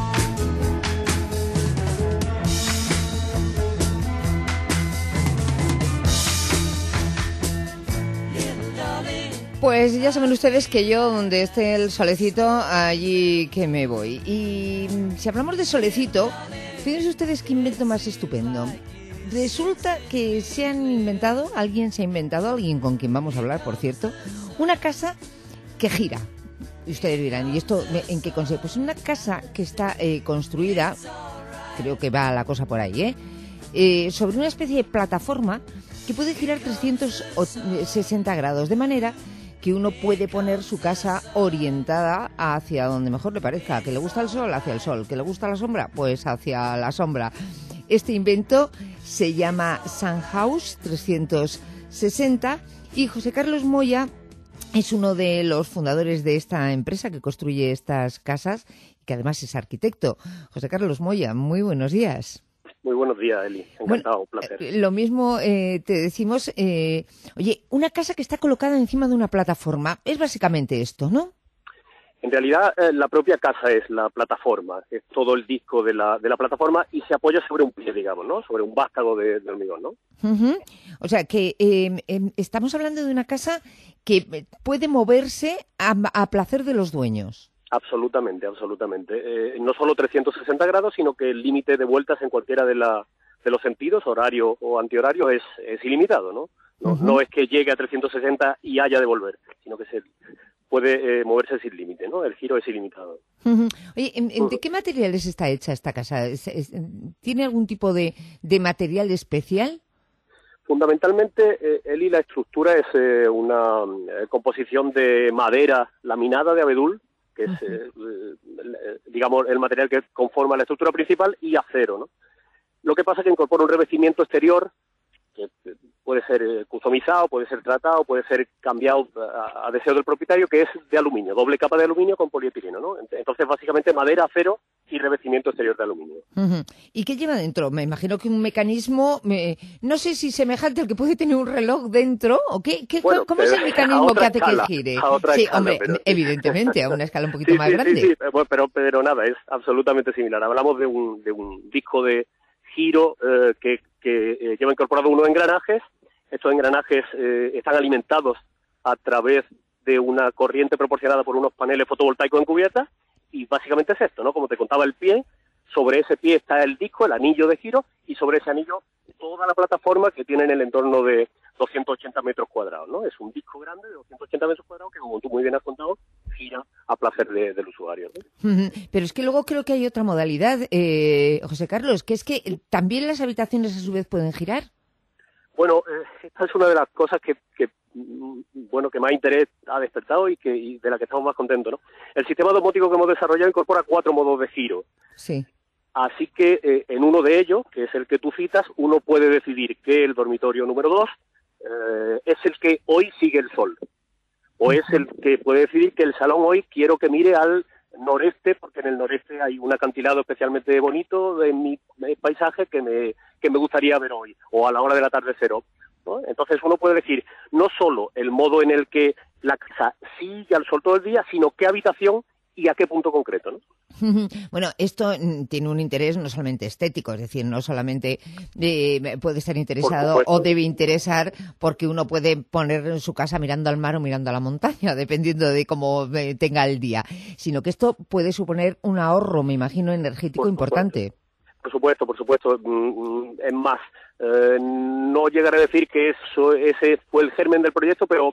Little darling. Pues ya saben ustedes que yo, donde esté el solecito, allí que me voy. Y mm, si hablamos de solecito, fíjense ustedes qué invento más estupendo. Resulta que se han inventado, alguien se ha inventado, alguien con quien vamos a hablar, por cierto, una casa que gira. Y ustedes dirán, ¿y esto en qué consiste? Pues una casa que está eh, construida, creo que va la cosa por ahí, ¿eh? Eh, sobre una especie de plataforma que puede girar trescientos sesenta grados, de manera que uno puede poner su casa orientada hacia donde mejor le parezca. Que le gusta el sol, hacia el sol. Que le gusta la sombra, pues hacia la sombra. Este invento se llama Sunhouse trescientos sesenta y José Carlos Moya es uno de los fundadores de esta empresa que construye estas casas y que además es arquitecto. José Carlos Moya, muy buenos días. Muy buenos días, Eli. Encantado, Bueno, un placer. eh, lo mismo eh, te decimos, eh, oye, una casa que está colocada encima de una plataforma, es básicamente esto, ¿no? En realidad, eh, la propia casa es la plataforma, es todo el disco de la, de la plataforma y se apoya sobre un pie, digamos, ¿no? Sobre un vástago de, de hormigón, ¿no? Uh-huh. O sea, que eh, eh, estamos hablando de una casa que puede moverse a, a placer de los dueños. Absolutamente, absolutamente. Eh, no solo trescientos sesenta grados, sino que el límite de vueltas en cualquiera de, la, de los sentidos, horario o antihorario, es, es ilimitado, ¿no? No, uh-huh. no es que llegue a trescientos sesenta y haya de volver, sino que se puede eh, moverse sin límite, ¿no? El giro es ilimitado. Uh-huh. Oye, ¿en, en, ¿de qué materiales está hecha esta casa? ¿Es, es, ¿Tiene algún tipo de, de material especial? Fundamentalmente, eh, Eli, la estructura es eh, una eh, composición de madera laminada de abedul, que es, eh, eh, digamos, el material que conforma la estructura principal, y acero, ¿no? Lo que pasa es que incorpora un revestimiento exterior que puede ser eh, customizado, puede ser tratado, puede ser cambiado a, a deseo del propietario, que es de aluminio, doble capa de aluminio con polietileno, ¿no? Entonces, básicamente, madera, acero y revestimiento exterior de aluminio. Uh-huh. ¿Y qué lleva dentro? Me imagino que un mecanismo, me... no sé si semejante al que puede tener un reloj dentro, o qué, qué bueno, ¿cómo es el mecanismo que hace escala, que gire? A otra sí, escala, hombre, pero... evidentemente, a una escala un poquito sí, más sí, grande. Sí, sí, bueno, pero, pero nada, es absolutamente similar. Hablamos de un, de un disco de giro eh, que, que eh, lleva incorporado unos engranajes. Estos engranajes eh, están alimentados a través de una corriente proporcionada por unos paneles fotovoltaicos en cubierta, y básicamente es esto, ¿no? Como te contaba, el pie, sobre ese pie está el disco, el anillo de giro, y sobre ese anillo toda la plataforma, que tiene en el entorno de doscientos ochenta metros cuadrados, ¿no? Es un disco grande de doscientos ochenta metros cuadrados que, como tú muy bien has contado, gira a placer de, del usuario, ¿no? Uh-huh. Pero es que luego creo que hay otra modalidad, eh, José Carlos, que es que también las habitaciones a su vez pueden girar. Bueno, eh, esta es una de las cosas que, que bueno, que más interés ha despertado y que y de la que estamos más contentos, ¿no? El sistema domótico que hemos desarrollado incorpora cuatro modos de giro. Sí. Así que eh, en uno de ellos, que es el que tú citas, uno puede decidir que el dormitorio número dos eh, es el que hoy sigue el sol. O es el que puede decidir que el salón hoy quiero que mire al noreste, porque en el noreste hay un acantilado especialmente bonito de mi, mi paisaje que me, que me gustaría ver hoy, o a la hora del atardecer, ¿no? Entonces uno puede decir no solo el modo en el que la casa sigue al sol todo el día, sino qué habitación y a qué punto concreto, ¿no? Bueno, esto tiene un interés no solamente estético, es decir, no solamente eh, puede estar interesado o debe interesar porque uno puede poner en su casa mirando al mar o mirando a la montaña, dependiendo de cómo eh, tenga el día, sino que esto puede suponer un ahorro, me imagino, energético por importante. Por supuesto, por supuesto. Es más, eh, no llegaré a decir que eso ese fue el germen del proyecto, pero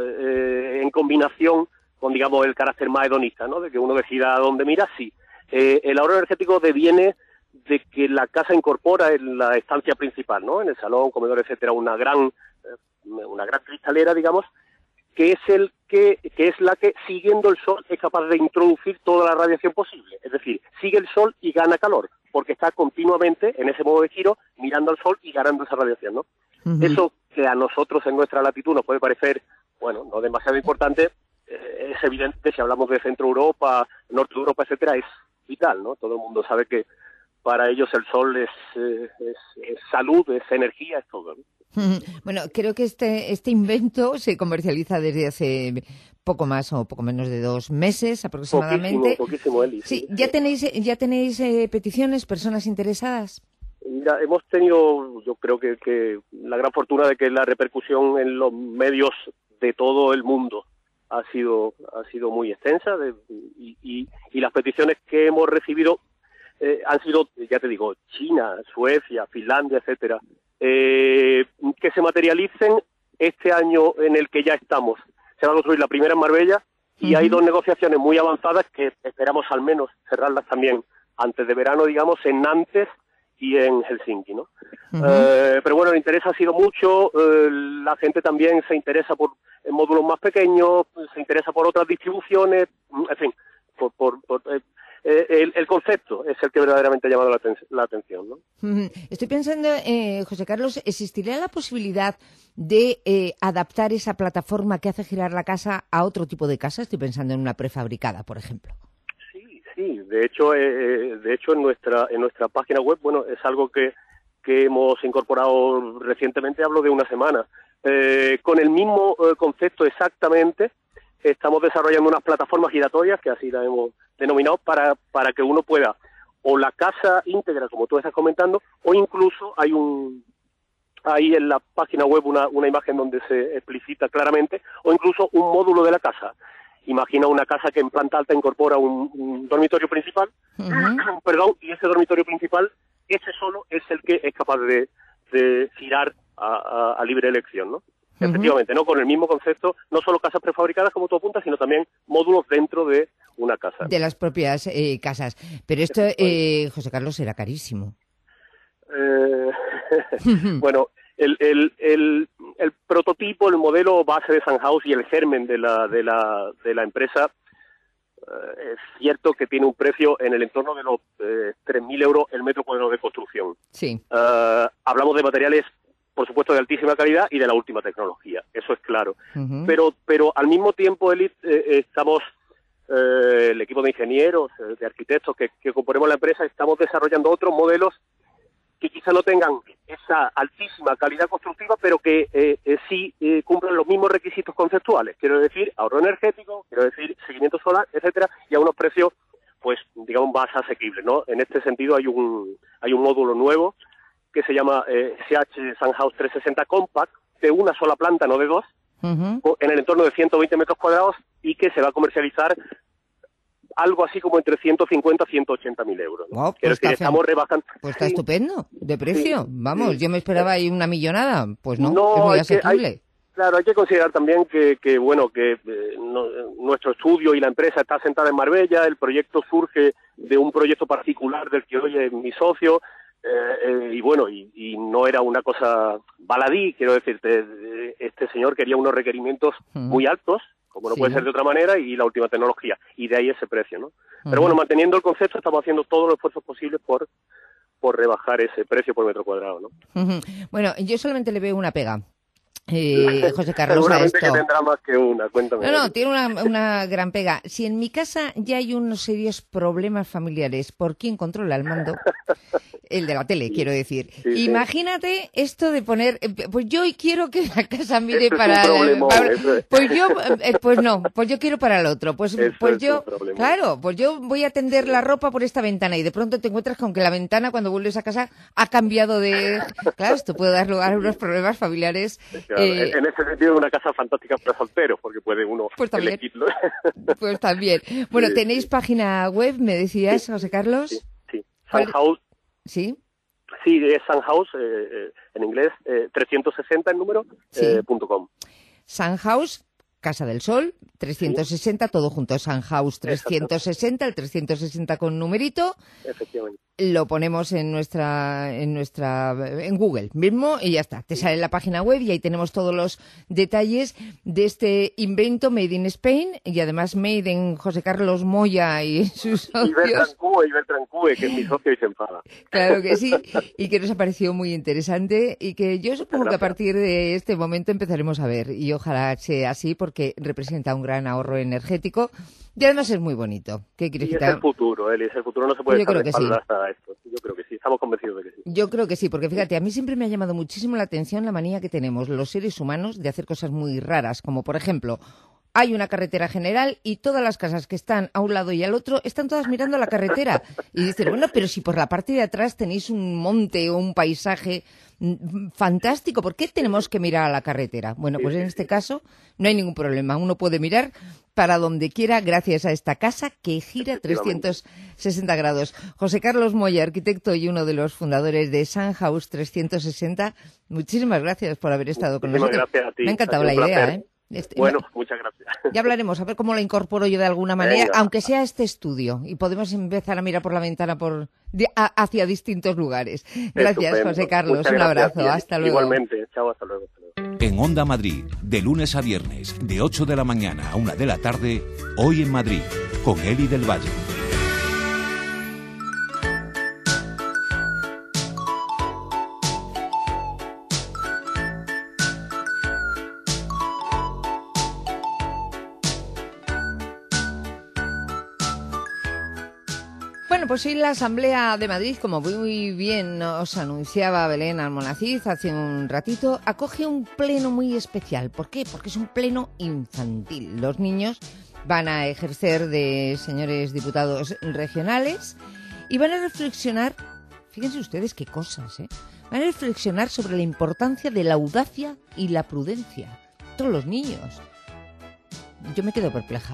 eh, en combinación con, digamos, el carácter más hedonista, ¿no? De que uno decida a dónde mira, sí. Eh, el ahorro energético deviene de que la casa incorpora en la estancia principal, ¿no? En el salón, comedor, etcétera, una gran, eh, una gran cristalera, digamos, que es el que, que es la que, siguiendo el sol, es capaz de introducir toda la radiación posible. Es decir, sigue el sol y gana calor, porque está continuamente en ese modo de giro, mirando al sol y ganando esa radiación, ¿no? Uh-huh. Eso que a nosotros en nuestra latitud nos puede parecer, bueno, no demasiado importante, eh, es evidente si hablamos de Centro Europa, Norte de Europa, etcétera, es vital, ¿no? Todo el mundo sabe que para ellos el sol es, eh, es, es salud, es energía, es todo, ¿no? Bueno, creo que este este invento se comercializa desde hace poco más o poco menos de dos meses aproximadamente. Poquísimo, poquísimo, Eli. Sí, sí, ¿ya tenéis ya tenéis eh, peticiones, personas interesadas? Mira, hemos tenido, yo creo que, que la gran fortuna de que la repercusión en los medios de todo el mundo ha sido ha sido muy extensa de, y, y, y las peticiones que hemos recibido eh, han sido, ya te digo, China, Suecia, Finlandia, etcétera. Eh, que se materialicen este año en el que ya estamos. Se va a construir la primera en Marbella y uh-huh. hay dos negociaciones muy avanzadas que esperamos al menos cerrarlas también antes de verano, digamos, en Nantes y en Helsinki, ¿no? Uh-huh. Eh, pero bueno, el interés ha sido mucho, eh, la gente también se interesa por en módulos más pequeños, se interesa por otras distribuciones, en fin, por... por, por eh, El, el concepto es el que verdaderamente ha llamado la, ten la atención, ¿no? Estoy pensando, eh, José Carlos, ¿existiría la posibilidad de eh, adaptar esa plataforma que hace girar la casa a otro tipo de casa? Estoy pensando en una prefabricada, por ejemplo. Sí, sí. De hecho, eh, de hecho en nuestra en nuestra página web, bueno, es algo que que hemos incorporado recientemente. Hablo de una semana, eh, con el mismo eh, concepto exactamente. Estamos desarrollando unas plataformas giratorias, que así las hemos denominado, para, para que uno pueda, o la casa íntegra, como tú estás comentando, o incluso hay un hay en la página web una, una imagen donde se explicita claramente, o incluso un módulo de la casa. Imagina una casa que en planta alta incorpora un, un dormitorio principal, uh-huh. perdón, y ese dormitorio principal, ese solo es el que es capaz de, de girar a, a, a libre elección, ¿no? Uh-huh. Efectivamente, ¿no? Con el mismo concepto, no solo casas prefabricadas como tú apuntas, sino también módulos dentro de una casa. De las propias eh, casas. Pero esto, eh, José Carlos, será carísimo. Eh, bueno, el, el, el, el prototipo, el modelo base de Sunhouse y el germen de la, de la, de la empresa, eh, es cierto que tiene un precio en el entorno de los eh, tres mil euros el metro cuadrado de construcción. Sí. Uh, hablamos de materiales, por supuesto, de altísima calidad y de la última tecnología, eso es claro. Uh-huh. Pero, pero al mismo tiempo, Eli, eh, estamos, eh, el equipo de ingenieros, eh, de arquitectos que, que componemos la empresa, estamos desarrollando otros modelos que quizá no tengan esa altísima calidad constructiva, pero que eh, eh, sí eh, cumplen los mismos requisitos conceptuales. Quiero decir, ahorro energético, quiero decir, seguimiento solar, etcétera, y a unos precios, pues, digamos, más asequibles, ¿no? En este sentido hay un hay un módulo nuevo que se llama eh, C H Sunhouse trescientos sesenta Compact, de una sola planta, no de dos, uh-huh. en el entorno de ciento veinte metros cuadrados y que se va a comercializar algo así como entre ciento cincuenta y ciento ochenta mil euros, ¿no? Wow, Quiero pues decir, está estamos rebajando. Pues está sí. estupendo, de precio. Sí, Vamos, sí. yo me esperaba ahí una millonada. Pues no, no es muy hay asequible. Que, hay, claro, hay que considerar también que, que bueno, que eh, no, nuestro estudio y la empresa está sentada en Marbella, el proyecto surge de un proyecto particular del que hoy es mi socio, eh, eh, y bueno, y, y no era una cosa baladí, quiero decirte, este señor quería unos requerimientos uh-huh. muy altos, como no sí. puede ser de otra manera, y la última tecnología, y de ahí ese precio, ¿no? Uh-huh. Pero bueno, manteniendo el concepto, estamos haciendo todos los esfuerzos posibles por, por rebajar ese precio por metro cuadrado, ¿no? Uh-huh. Bueno, yo solamente le veo una pega. Eh, José Carlos, seguramente a esto. que tendrá más que una, cuéntame. No, no, tiene una, una gran pega. Si en mi casa ya hay unos serios problemas familiares por quién controla el mando, el de la tele, sí, quiero decir. Sí, Imagínate sí. esto de poner, pues yo hoy quiero que la casa mire eso para, es un problemón, para eso es. pues yo, pues no, pues yo quiero para el otro, pues, eso pues es yo, claro, pues yo voy a tender la ropa por esta ventana y de pronto te encuentras con que la ventana cuando vuelves a casa ha cambiado de, claro, esto puede dar lugar a unos problemas familiares. Claro, eh, en ese sentido es una casa fantástica para solteros, porque puede uno pues también, elegirlo. Pues también. Bueno, sí, ¿tenéis sí. página web, me decías, sí, José Carlos? Sí, sí. Sunhouse. ¿Sí? Sí, es Sunhouse, eh, en inglés, eh, trescientos sesenta el número, sí. eh, punto com. Sunhouse, Casa del Sol, trescientos sesenta, sí. todo junto, Sunhouse trescientos sesenta, el trescientos sesenta con numerito. Efectivamente. Lo ponemos en nuestra, en nuestra, en Google mismo y ya está. Te sale la página web y ahí tenemos todos los detalles de este invento Made in Spain y además Made in José Carlos Moya y sus socios. Y Bertrand Cue, y Bertrand Cue, que es mi socio y se enfada. Claro que sí, y que nos ha parecido muy interesante y que yo supongo que a partir de este momento empezaremos a ver y ojalá sea así porque representa un gran ahorro energético. Y además es muy bonito. ¿Qué quieres y que es el futuro, Eli, es el futuro, no se puede Yo creo que sí. a esto. Yo creo que sí, estamos convencidos de que sí. Yo creo que sí, porque fíjate, a mí siempre me ha llamado muchísimo la atención la manía que tenemos los seres humanos de hacer cosas muy raras, como por ejemplo, hay una carretera general y todas las casas que están a un lado y al otro están todas mirando a la carretera. Y dices, bueno, pero si por la parte de atrás tenéis un monte o un paisaje fantástico, ¿por qué tenemos que mirar a la carretera? Bueno, pues en este caso no hay ningún problema. Uno puede mirar para donde quiera gracias a esta casa que gira trescientos sesenta grados. José Carlos Moya, arquitecto y uno de los fundadores de Sunhouse trescientos sesenta, muchísimas gracias por haber estado con muchísimas nosotros. Gracias a ti. Me ha encantado la idea, ¿eh? Este, bueno, muchas gracias. Ya hablaremos, a ver cómo la incorporo yo de alguna manera, Venga. aunque sea este estudio, y podemos empezar a mirar por la ventana por de, a, hacia distintos lugares. Gracias, Estupendo. José Carlos. Muchas un abrazo. Gracias. Hasta luego. Igualmente. Chao, hasta luego. Hasta luego. En Onda Madrid, de lunes a viernes, de ocho de la mañana a una de la tarde, Hoy en Madrid, con Eli del Valle. Bueno, pues hoy la Asamblea de Madrid, como muy bien nos anunciaba Belén Almonacid hace un ratito, acoge un pleno muy especial. ¿Por qué? Porque es un pleno infantil. Los niños van a ejercer de señores diputados regionales y van a reflexionar, fíjense ustedes qué cosas, ¿eh? Van a reflexionar sobre la importancia de la audacia y la prudencia. Todos los niños. Yo me quedo perpleja.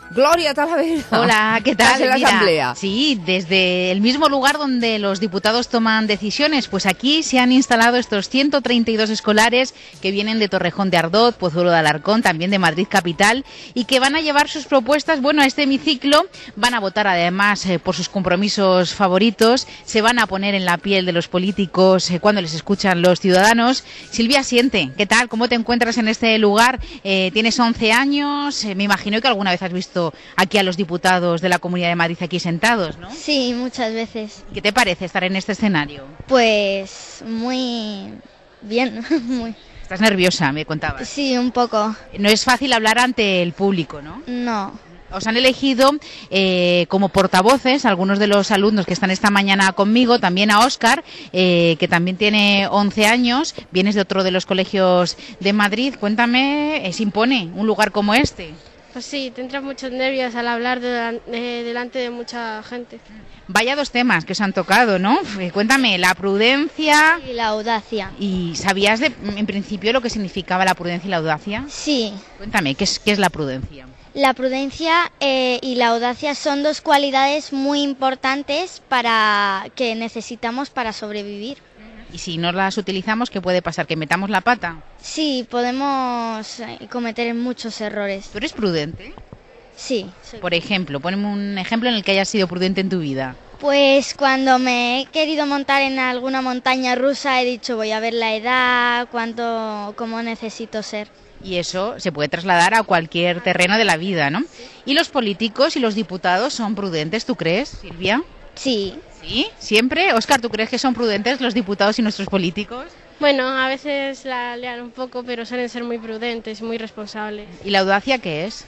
Gloria Talavera. Hola, ¿qué tal? ¿Estás en la Mira, asamblea? Sí, desde el mismo lugar donde los diputados toman decisiones, pues aquí se han instalado estos ciento treinta y dos escolares que vienen de Torrejón de Ardoz, Pozuelo de Alarcón, también de Madrid capital, y que van a llevar sus propuestas, bueno, a este hemiciclo, van a votar además eh, por sus compromisos favoritos, se van a poner en la piel de los políticos eh, cuando les escuchan los ciudadanos. Silvia Siente, ¿qué tal? ¿Cómo te encuentras en este lugar? Eh, tienes once años, eh, me imagino que alguna vez has visto aquí a los diputados de la Comunidad de Madrid aquí sentados, ¿no? Sí, muchas veces. ¿Qué te parece estar en este escenario? Pues muy bien, muy. ¿Estás nerviosa, me contabas? Sí, un poco. No es fácil hablar ante el público, ¿no? No. Os han elegido eh, como portavoces algunos de los alumnos que están esta mañana conmigo, también a Óscar, eh, que también tiene once años, vienes de otro de los colegios de Madrid. Cuéntame, eh, ¿se impone un lugar como este? Pues sí, te entran muchos nervios al hablar de, de, delante de mucha gente. Vaya dos temas que os han tocado, ¿no? Cuéntame, la prudencia... Y la audacia. ¿Y sabías de, en principio lo que significaba la prudencia y la audacia? Sí. Cuéntame, ¿qué es, qué es la prudencia? La prudencia eh, y la audacia son dos cualidades muy importantes para que necesitamos para sobrevivir. Y si no las utilizamos, ¿qué puede pasar? ¿Que metamos la pata? Sí, podemos cometer muchos errores. ¿Tú eres prudente? Sí. Soy. Por ejemplo, ponme un ejemplo en el que hayas sido prudente en tu vida. Pues cuando me he querido montar en alguna montaña rusa he dicho voy a ver la edad, cuánto, cómo necesito ser. Y eso se puede trasladar a cualquier terreno de la vida, ¿no? ¿Y los políticos y los diputados son prudentes, tú crees, Silvia? Sí. ¿Sí? ¿Siempre? Óscar, ¿tú crees que son prudentes los diputados y nuestros políticos? Bueno, a veces la lean un poco, pero suelen ser muy prudentes, muy responsables. ¿Y la audacia qué es?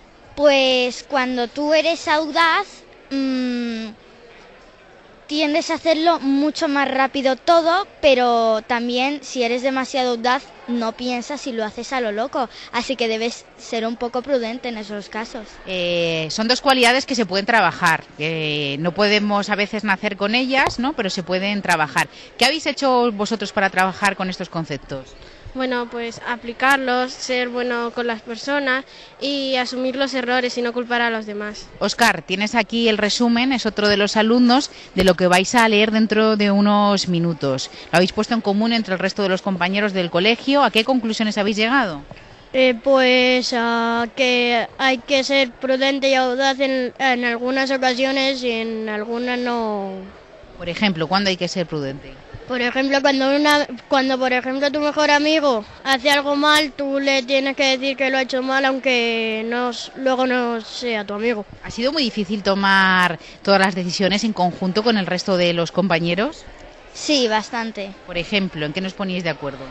Pues cuando tú eres audaz, mmm, tiendes a hacerlo mucho más rápido todo, pero también si eres demasiado audaz no piensas y lo haces a lo loco, así que debes ser un poco prudente en esos casos. Eh, son dos cualidades que se pueden trabajar, que no podemos a veces nacer con ellas, ¿no? Pero se pueden trabajar. ¿Qué habéis hecho vosotros para trabajar con estos conceptos? Bueno, pues aplicarlos, ser bueno con las personas y asumir los errores y no culpar a los demás. Óscar, tienes aquí el resumen, es otro de los alumnos, de lo que vais a leer dentro de unos minutos. Lo habéis puesto en común entre el resto de los compañeros del colegio. ¿A qué conclusiones habéis llegado? Eh, pues uh, que hay que ser prudente y audaz en, en algunas ocasiones y en algunas no. Por ejemplo, ¿cuándo hay que ser prudente? Por ejemplo, cuando una, cuando por ejemplo tu mejor amigo hace algo mal, tú le tienes que decir que lo ha hecho mal, aunque no, luego no sea tu amigo. ¿Ha sido muy difícil tomar todas las decisiones en conjunto con el resto de los compañeros? Sí, bastante. Por ejemplo, ¿en qué nos poníais de acuerdo?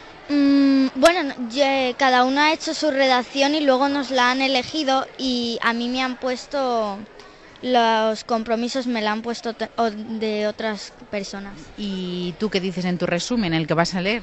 Mm, bueno, yo, cada uno ha hecho su redacción y luego nos la han elegido y a mí me han puesto... Los compromisos me la han puesto de otras personas. ¿Y tú qué dices en tu resumen, el que vas a leer?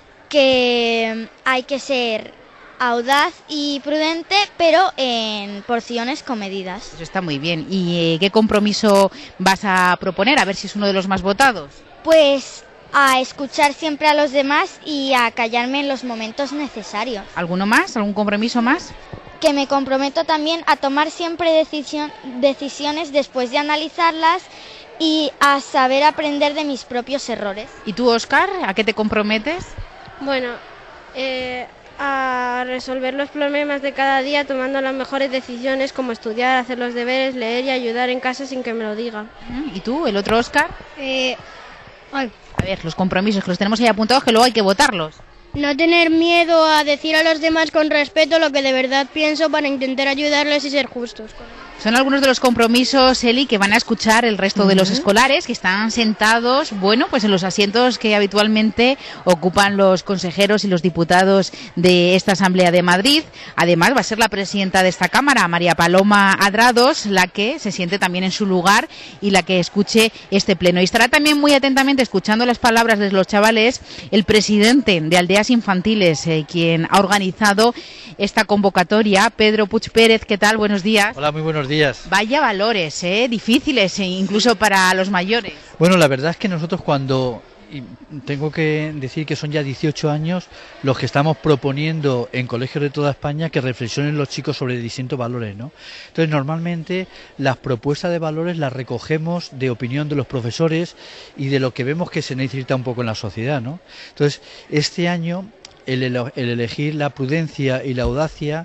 Que hay que ser audaz y prudente, pero en porciones comedidas. Eso está muy bien. ¿Y eh, qué compromiso vas a proponer? A ver si es uno de los más votados. Pues a escuchar siempre a los demás y a callarme en los momentos necesarios. ¿Alguno más? ¿Algún compromiso más? Que me comprometo también a tomar siempre decisión, decisiones después de analizarlas y a saber aprender de mis propios errores. ¿Y tú, Óscar, a qué te comprometes? Bueno, eh, a resolver los problemas de cada día tomando las mejores decisiones como estudiar, hacer los deberes, leer y ayudar en casa sin que me lo digan. ¿Y tú, el otro Óscar? Eh, ay. A ver, los compromisos que los tenemos ahí apuntados, que luego hay que votarlos. No tener miedo a decir a los demás con respeto lo que de verdad pienso para intentar ayudarles y ser justos. Son algunos de los compromisos, Eli, que van a escuchar el resto uh-huh. de los escolares que están sentados, bueno, pues en los asientos que habitualmente ocupan los consejeros y los diputados de esta Asamblea de Madrid. Además, va a ser la presidenta de esta Cámara, María Paloma Adrados, la que se siente también en su lugar y la que escuche este pleno. Y estará también muy atentamente escuchando las palabras de los chavales el presidente de Aldeas Infantiles, eh, quien ha organizado esta convocatoria, Pedro Puig Pérez. ¿Qué tal? Buenos días. Hola, muy buenos días. Vaya valores, ¿eh? Difíciles, incluso para los mayores. Bueno, la verdad es que nosotros cuando y tengo que decir que son ya dieciocho años los que estamos proponiendo en colegios de toda España que reflexionen los chicos sobre distintos valores, ¿no? Entonces, normalmente las propuestas de valores las recogemos de opinión de los profesores y de lo que vemos que se necesita un poco en la sociedad, ¿no? Entonces, este año el, el elegir la prudencia y la audacia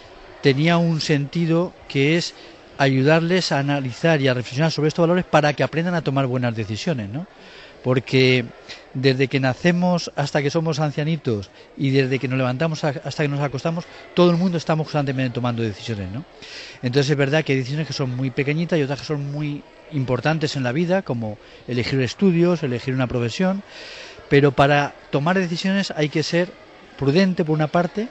tenía un sentido que es ayudarles a analizar y a reflexionar sobre estos valores para que aprendan a tomar buenas decisiones, ¿no? Porque desde que nacemos hasta que somos ancianitos y desde que nos levantamos hasta que nos acostamos, todo el mundo estamos constantemente tomando decisiones, ¿no? Entonces es verdad que hay decisiones que son muy pequeñitas y otras que son muy importantes en la vida, como elegir estudios, elegir una profesión, pero para tomar decisiones hay que ser prudente por una parte,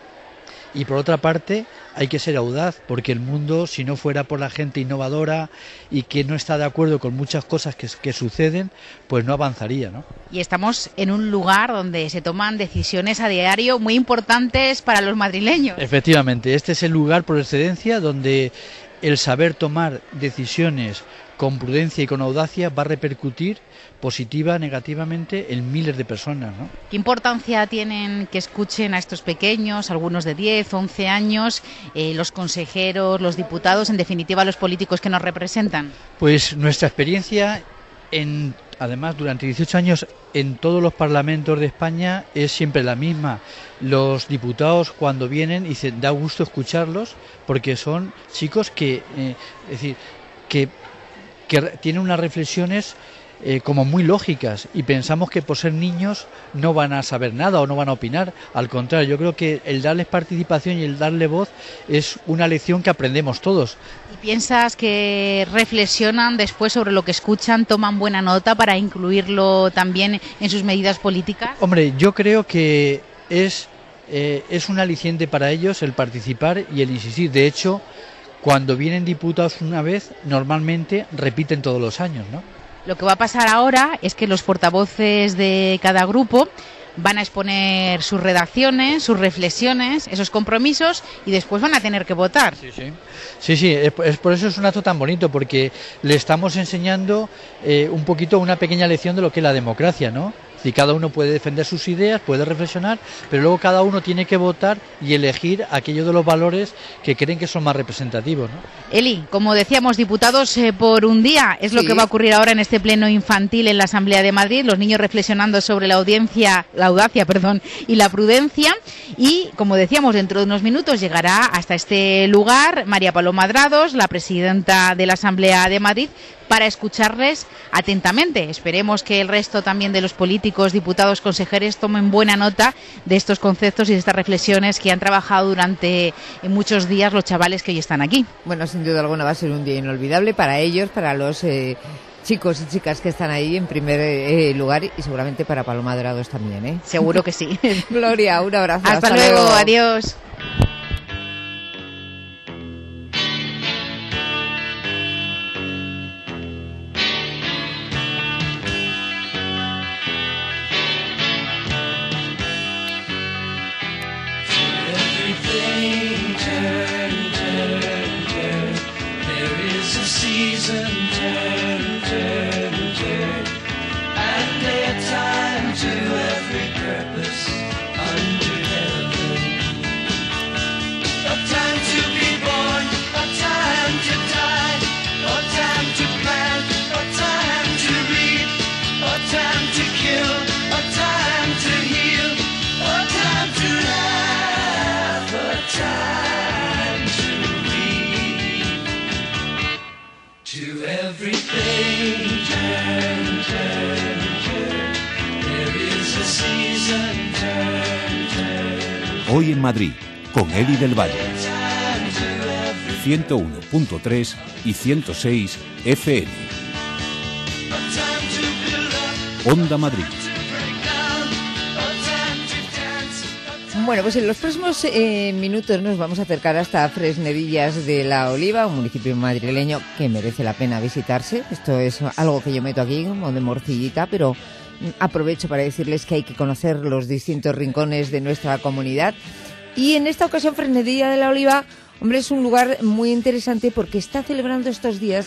y por otra parte hay que ser audaz, porque el mundo, si no fuera por la gente innovadora y que no está de acuerdo con muchas cosas que, que suceden, pues no avanzaría, ¿no? Y estamos en un lugar donde se toman decisiones a diario muy importantes para los madrileños. Efectivamente, este es el lugar por excelencia donde el saber tomar decisiones con prudencia y con audacia va a repercutir positiva, negativamente, en miles de personas, ¿no? ¿Qué importancia tienen que escuchen a estos pequeños, algunos de diez, once años, eh, los consejeros, los diputados, en definitiva los políticos que nos representan? Pues nuestra experiencia, en, además durante dieciocho años en todos los parlamentos de España, es siempre la misma. Los diputados cuando vienen y se da gusto escucharlos porque son chicos que, eh, es decir, que, que tienen unas reflexiones Eh, como muy lógicas, y pensamos que por ser niños no van a saber nada o no van a opinar. Al contrario, yo creo que el darles participación y el darle voz es una lección que aprendemos todos. ¿Y piensas que reflexionan después sobre lo que escuchan, toman buena nota para incluirlo también en sus medidas políticas? Hombre, yo creo que es, eh, es un aliciente para ellos el participar y el insistir. De hecho, cuando vienen diputados una vez, normalmente repiten todos los años, ¿no? Lo que va a pasar ahora es que los portavoces de cada grupo van a exponer sus redacciones, sus reflexiones, esos compromisos, y después van a tener que votar. Sí, sí. Sí, sí, es, es por eso es un acto tan bonito, porque le estamos enseñando eh, un poquito una pequeña lección de lo que es la democracia, ¿no? Y cada uno puede defender sus ideas, puede reflexionar, pero luego cada uno tiene que votar y elegir aquellos de los valores que creen que son más representativos, ¿no? Eli, como decíamos, diputados eh, por un día, es sí. Lo que va a ocurrir ahora en este pleno infantil en la Asamblea de Madrid, los niños reflexionando sobre la audiencia, la audacia, perdón, y la prudencia, y como decíamos, dentro de unos minutos llegará hasta este lugar María Paloma Drados, la presidenta de la Asamblea de Madrid, para escucharles atentamente. Esperemos que el resto también de los políticos, diputados, consejeros tomen buena nota de estos conceptos y de estas reflexiones que han trabajado durante muchos días los chavales que hoy están aquí. Bueno, sin duda alguna va a ser un día inolvidable para ellos, para los eh, chicos y chicas que están ahí en primer eh, lugar, y seguramente para Paloma Dorados también, ¿eh? Seguro que sí. Gloria, un abrazo. Hasta, hasta luego, luego, adiós. Hoy en Madrid, con Eli del Valle. ciento uno punto tres y ciento seis F M. Onda Madrid. Bueno, pues en los próximos eh, minutos nos vamos a acercar hasta Fresnedillas de la Oliva, un municipio madrileño que merece la pena visitarse. Esto es algo que yo meto aquí como de morcillita, pero aprovecho para decirles que hay que conocer los distintos rincones de nuestra comunidad. Y en esta ocasión Fresnedilla de la Oliva, hombre, es un lugar muy interesante porque está celebrando estos días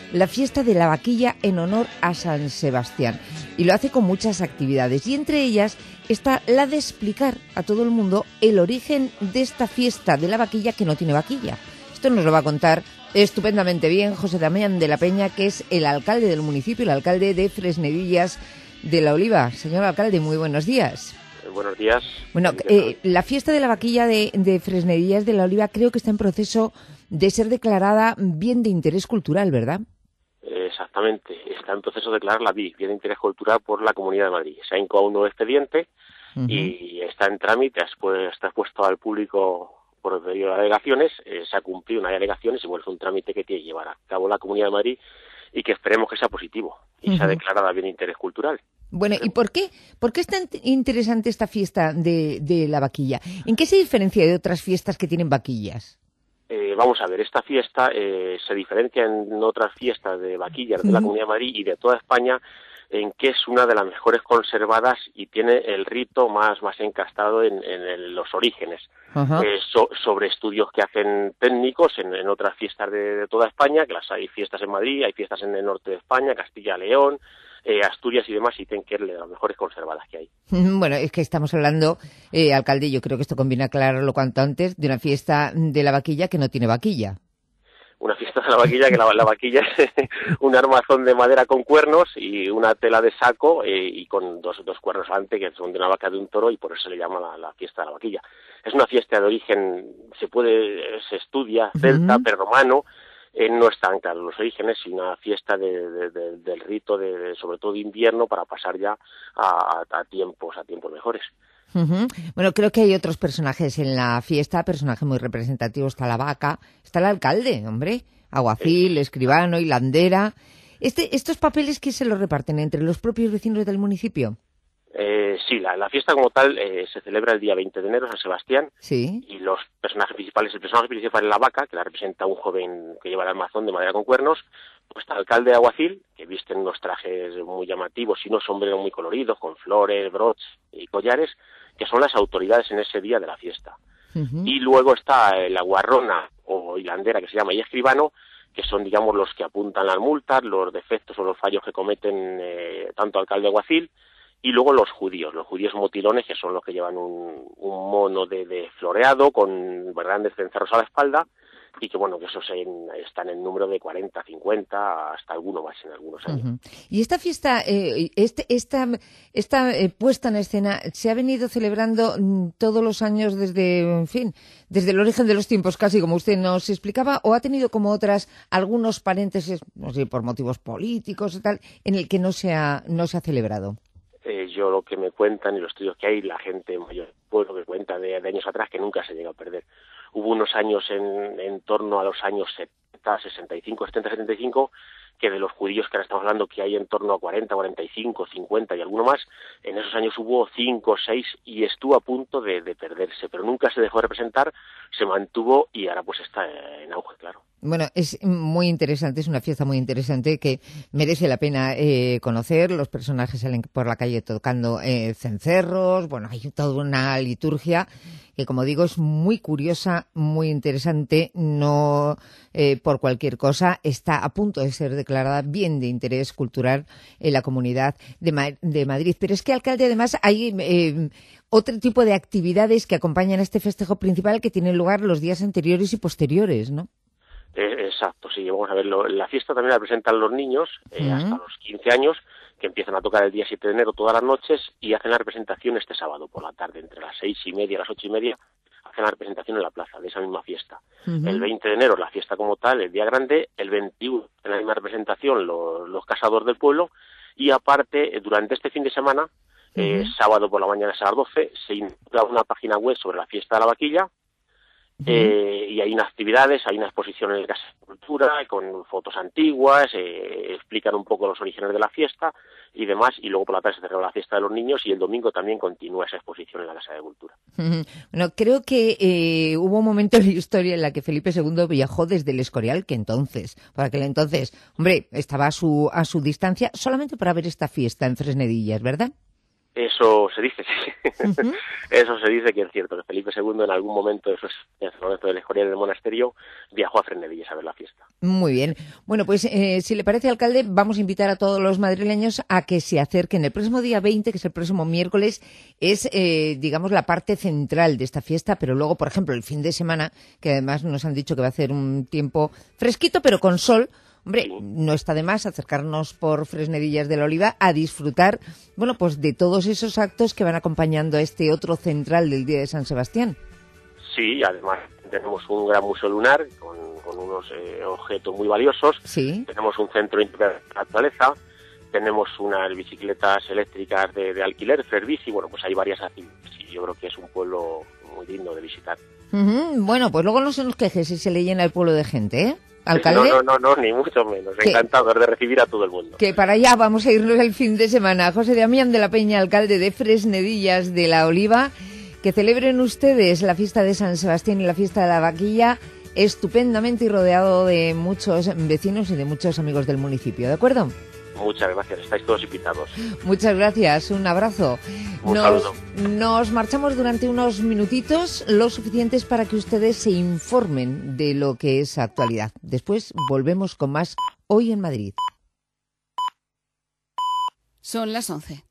la fiesta de la vaquilla en honor a San Sebastián. Y lo hace con muchas actividades. Y entre ellas está la de explicar a todo el mundo el origen de esta fiesta de la vaquilla que no tiene vaquilla. Esto nos lo va a contar estupendamente bien José Damián de la Peña, que es el alcalde del municipio, el alcalde de Fresnedillas de la Oliva. Señor alcalde, muy buenos días. Buenos días. Bueno, eh, la fiesta de la vaquilla de, de Fresnedillas de la Oliva creo que está en proceso de ser declarada bien de interés cultural, ¿verdad? Exactamente, está en proceso de declararla bien de interés cultural por la Comunidad de Madrid. Se ha incoado un nuevo expediente uh-huh. y está en trámite, después está expuesto al público por el periodo de alegaciones, eh, se ha cumplido una de alegaciones y bueno, es un trámite que tiene que llevar a cabo la Comunidad de Madrid y que esperemos que sea positivo y uh-huh. sea declarada bien de interés cultural. Bueno, ¿y por qué, por qué es tan interesante esta fiesta de, de la vaquilla? ¿En qué se diferencia de otras fiestas que tienen vaquillas? Eh, vamos a ver, esta fiesta eh, se diferencia en otras fiestas de vaquillas de uh-huh. la Comunidad de Madrid y de toda España en que es una de las mejores conservadas y tiene el rito más, más encastado en, en, en los orígenes. Uh-huh. Eh, so, sobre estudios que hacen técnicos en, en otras fiestas de, de toda España, que las hay fiestas en Madrid, hay fiestas en el norte de España, Castilla, León, eh, Asturias y demás, y dicen que es de las mejores conservadas que hay. Bueno, es que estamos hablando, eh, alcalde, yo creo que esto conviene aclararlo cuanto antes, de una fiesta de la vaquilla que no tiene vaquilla. Una fiesta de la vaquilla, que la, la vaquilla es un armazón de madera con cuernos y una tela de saco eh, y con dos, dos cuernos delante que son de una vaca de un toro y por eso se le llama la, la fiesta de la vaquilla. Es una fiesta de origen, se puede, se estudia, celta, uh-huh. prerromano, eh, no están claros los orígenes, sino una fiesta de, de, de, del rito, de, de, sobre todo de invierno, para pasar ya a, a tiempos, a tiempos mejores. Uh-huh. Bueno, creo que hay otros personajes en la fiesta, personajes muy representativos. Está la vaca, está el alcalde, hombre, alguacil, eh. escribano, hilandera. Este, ¿Estos papeles que se los reparten entre los propios vecinos del municipio? Eh, sí, la, la fiesta como tal eh, se celebra el día veinte de enero, San Sebastián, sí. y los personajes principales, el personaje principal es la vaca, que la representa un joven que lleva el armazón de madera con cuernos. Pues está el alcalde de alguacil, que visten unos trajes muy llamativos y unos sombreros muy coloridos, con flores, broches y collares, que son las autoridades en ese día de la fiesta. Uh-huh. Y luego está la guarrona o hilandera, que se llama, y escribano, que son, digamos, los que apuntan las multas, los defectos o los fallos que cometen eh, tanto alcalde alguacil, y luego los judíos, los judíos motilones, que son los que llevan un, un mono de, de floreado con grandes cencerros a la espalda, y que bueno, que esos en, están en número de cuarenta, cincuenta, hasta alguno más en algunos años. Uh-huh. Y esta fiesta, eh, este, esta, esta eh, puesta en escena, ¿se ha venido celebrando mm, todos los años desde, en fin, desde el origen de los tiempos, casi como usted nos explicaba, o ha tenido como otras algunos paréntesis, no sé, por motivos políticos y tal, en el que no se ha, no se ha celebrado? Eh, yo lo que me cuentan y los estudios que hay, la gente mayor pueblo que cuenta de, de años atrás, que nunca se llega a perder. Hubo unos años en, en torno a los años setenta, sesenta y cinco, setenta, setenta y cinco, que de los judíos que ahora estamos hablando, que hay en torno a cuarenta, cuarenta y cinco, cincuenta y alguno más, en esos años hubo cinco, seis y estuvo a punto de, de perderse, pero nunca se dejó de representar, se mantuvo y ahora pues está en auge, claro. Bueno, es muy interesante, es una fiesta muy interesante que merece la pena eh, conocer. Los personajes salen por la calle tocando eh, cencerros, bueno, hay toda una liturgia que, como digo, es muy curiosa, muy interesante, no eh, por cualquier cosa, está a punto de ser declarada bien de interés cultural en la Comunidad de, Ma- de Madrid. Pero es que, alcalde, además hay eh, otro tipo de actividades que acompañan a este festejo principal que tienen lugar los días anteriores y posteriores, ¿no? Eh, exacto, sí, vamos a ver, lo, la fiesta también la presentan los niños eh, uh-huh. hasta los quince años, que empiezan a tocar el día siete de enero todas las noches y hacen la representación este sábado por la tarde, entre las seis y media y las ocho y media, hacen la representación en la plaza de esa misma fiesta. Uh-huh. El veinte de enero la fiesta como tal, el día grande, el veintiuno en la misma representación los, los cazadores del pueblo, y aparte, durante este fin de semana, uh-huh. eh, sábado por la mañana a las doce, se inaugura una página web sobre la fiesta de la vaquilla. Eh, y hay unas actividades, hay una exposición en el Casa de Cultura con fotos antiguas, eh, explican un poco los orígenes de la fiesta y demás, y luego por la tarde se celebra la fiesta de los niños y el domingo también continúa esa exposición en la Casa de Cultura. Bueno, creo que eh, hubo un momento en la historia en la que Felipe segundo viajó desde el Escorial, que entonces, para aquel entonces, hombre, estaba a su, a su distancia solamente para ver esta fiesta en Fresnedillas, ¿verdad? Eso se dice, sí. Uh-huh. Eso se dice que es cierto, que Felipe segundo en algún momento de su momento del Escorial del monasterio viajó a Fresnedillas a ver la fiesta. Muy bien. Bueno, pues eh, si le parece, alcalde, vamos a invitar a todos los madrileños a que se acerquen. El próximo día veinte, que es el próximo miércoles, es, eh, digamos, la parte central de esta fiesta, pero luego, por ejemplo, el fin de semana, que además nos han dicho que va a hacer un tiempo fresquito, pero con sol. Hombre, no está de más acercarnos por Fresnedillas de la Oliva a disfrutar, bueno, pues de todos esos actos que van acompañando a este otro central del Día de San Sebastián. Sí, además tenemos un gran museo lunar con, con unos eh, objetos muy valiosos. Sí. Tenemos un centro de naturaleza, tenemos unas bicicletas eléctricas de, de alquiler, Ferbici, bueno, pues hay varias actividades y yo creo que es un pueblo muy digno de visitar. Uh-huh. Bueno, pues luego no se nos queje si se le llena el pueblo de gente, ¿eh? ¿Alcalde? No, no, no, no, ni mucho menos. Encantados de recibir a todo el mundo. Que para allá vamos a irnos el fin de semana. José Damián de la Peña, alcalde de Fresnedillas de la Oliva, que celebren ustedes la fiesta de San Sebastián y la fiesta de la Vaquilla estupendamente y rodeado de muchos vecinos y de muchos amigos del municipio, ¿de acuerdo? Muchas gracias, estáis todos invitados. Muchas gracias, un abrazo. Un nos, saludo. Nos marchamos durante unos minutitos, lo suficientes para que ustedes se informen de lo que es actualidad. Después volvemos con más Hoy en Madrid. Son las once.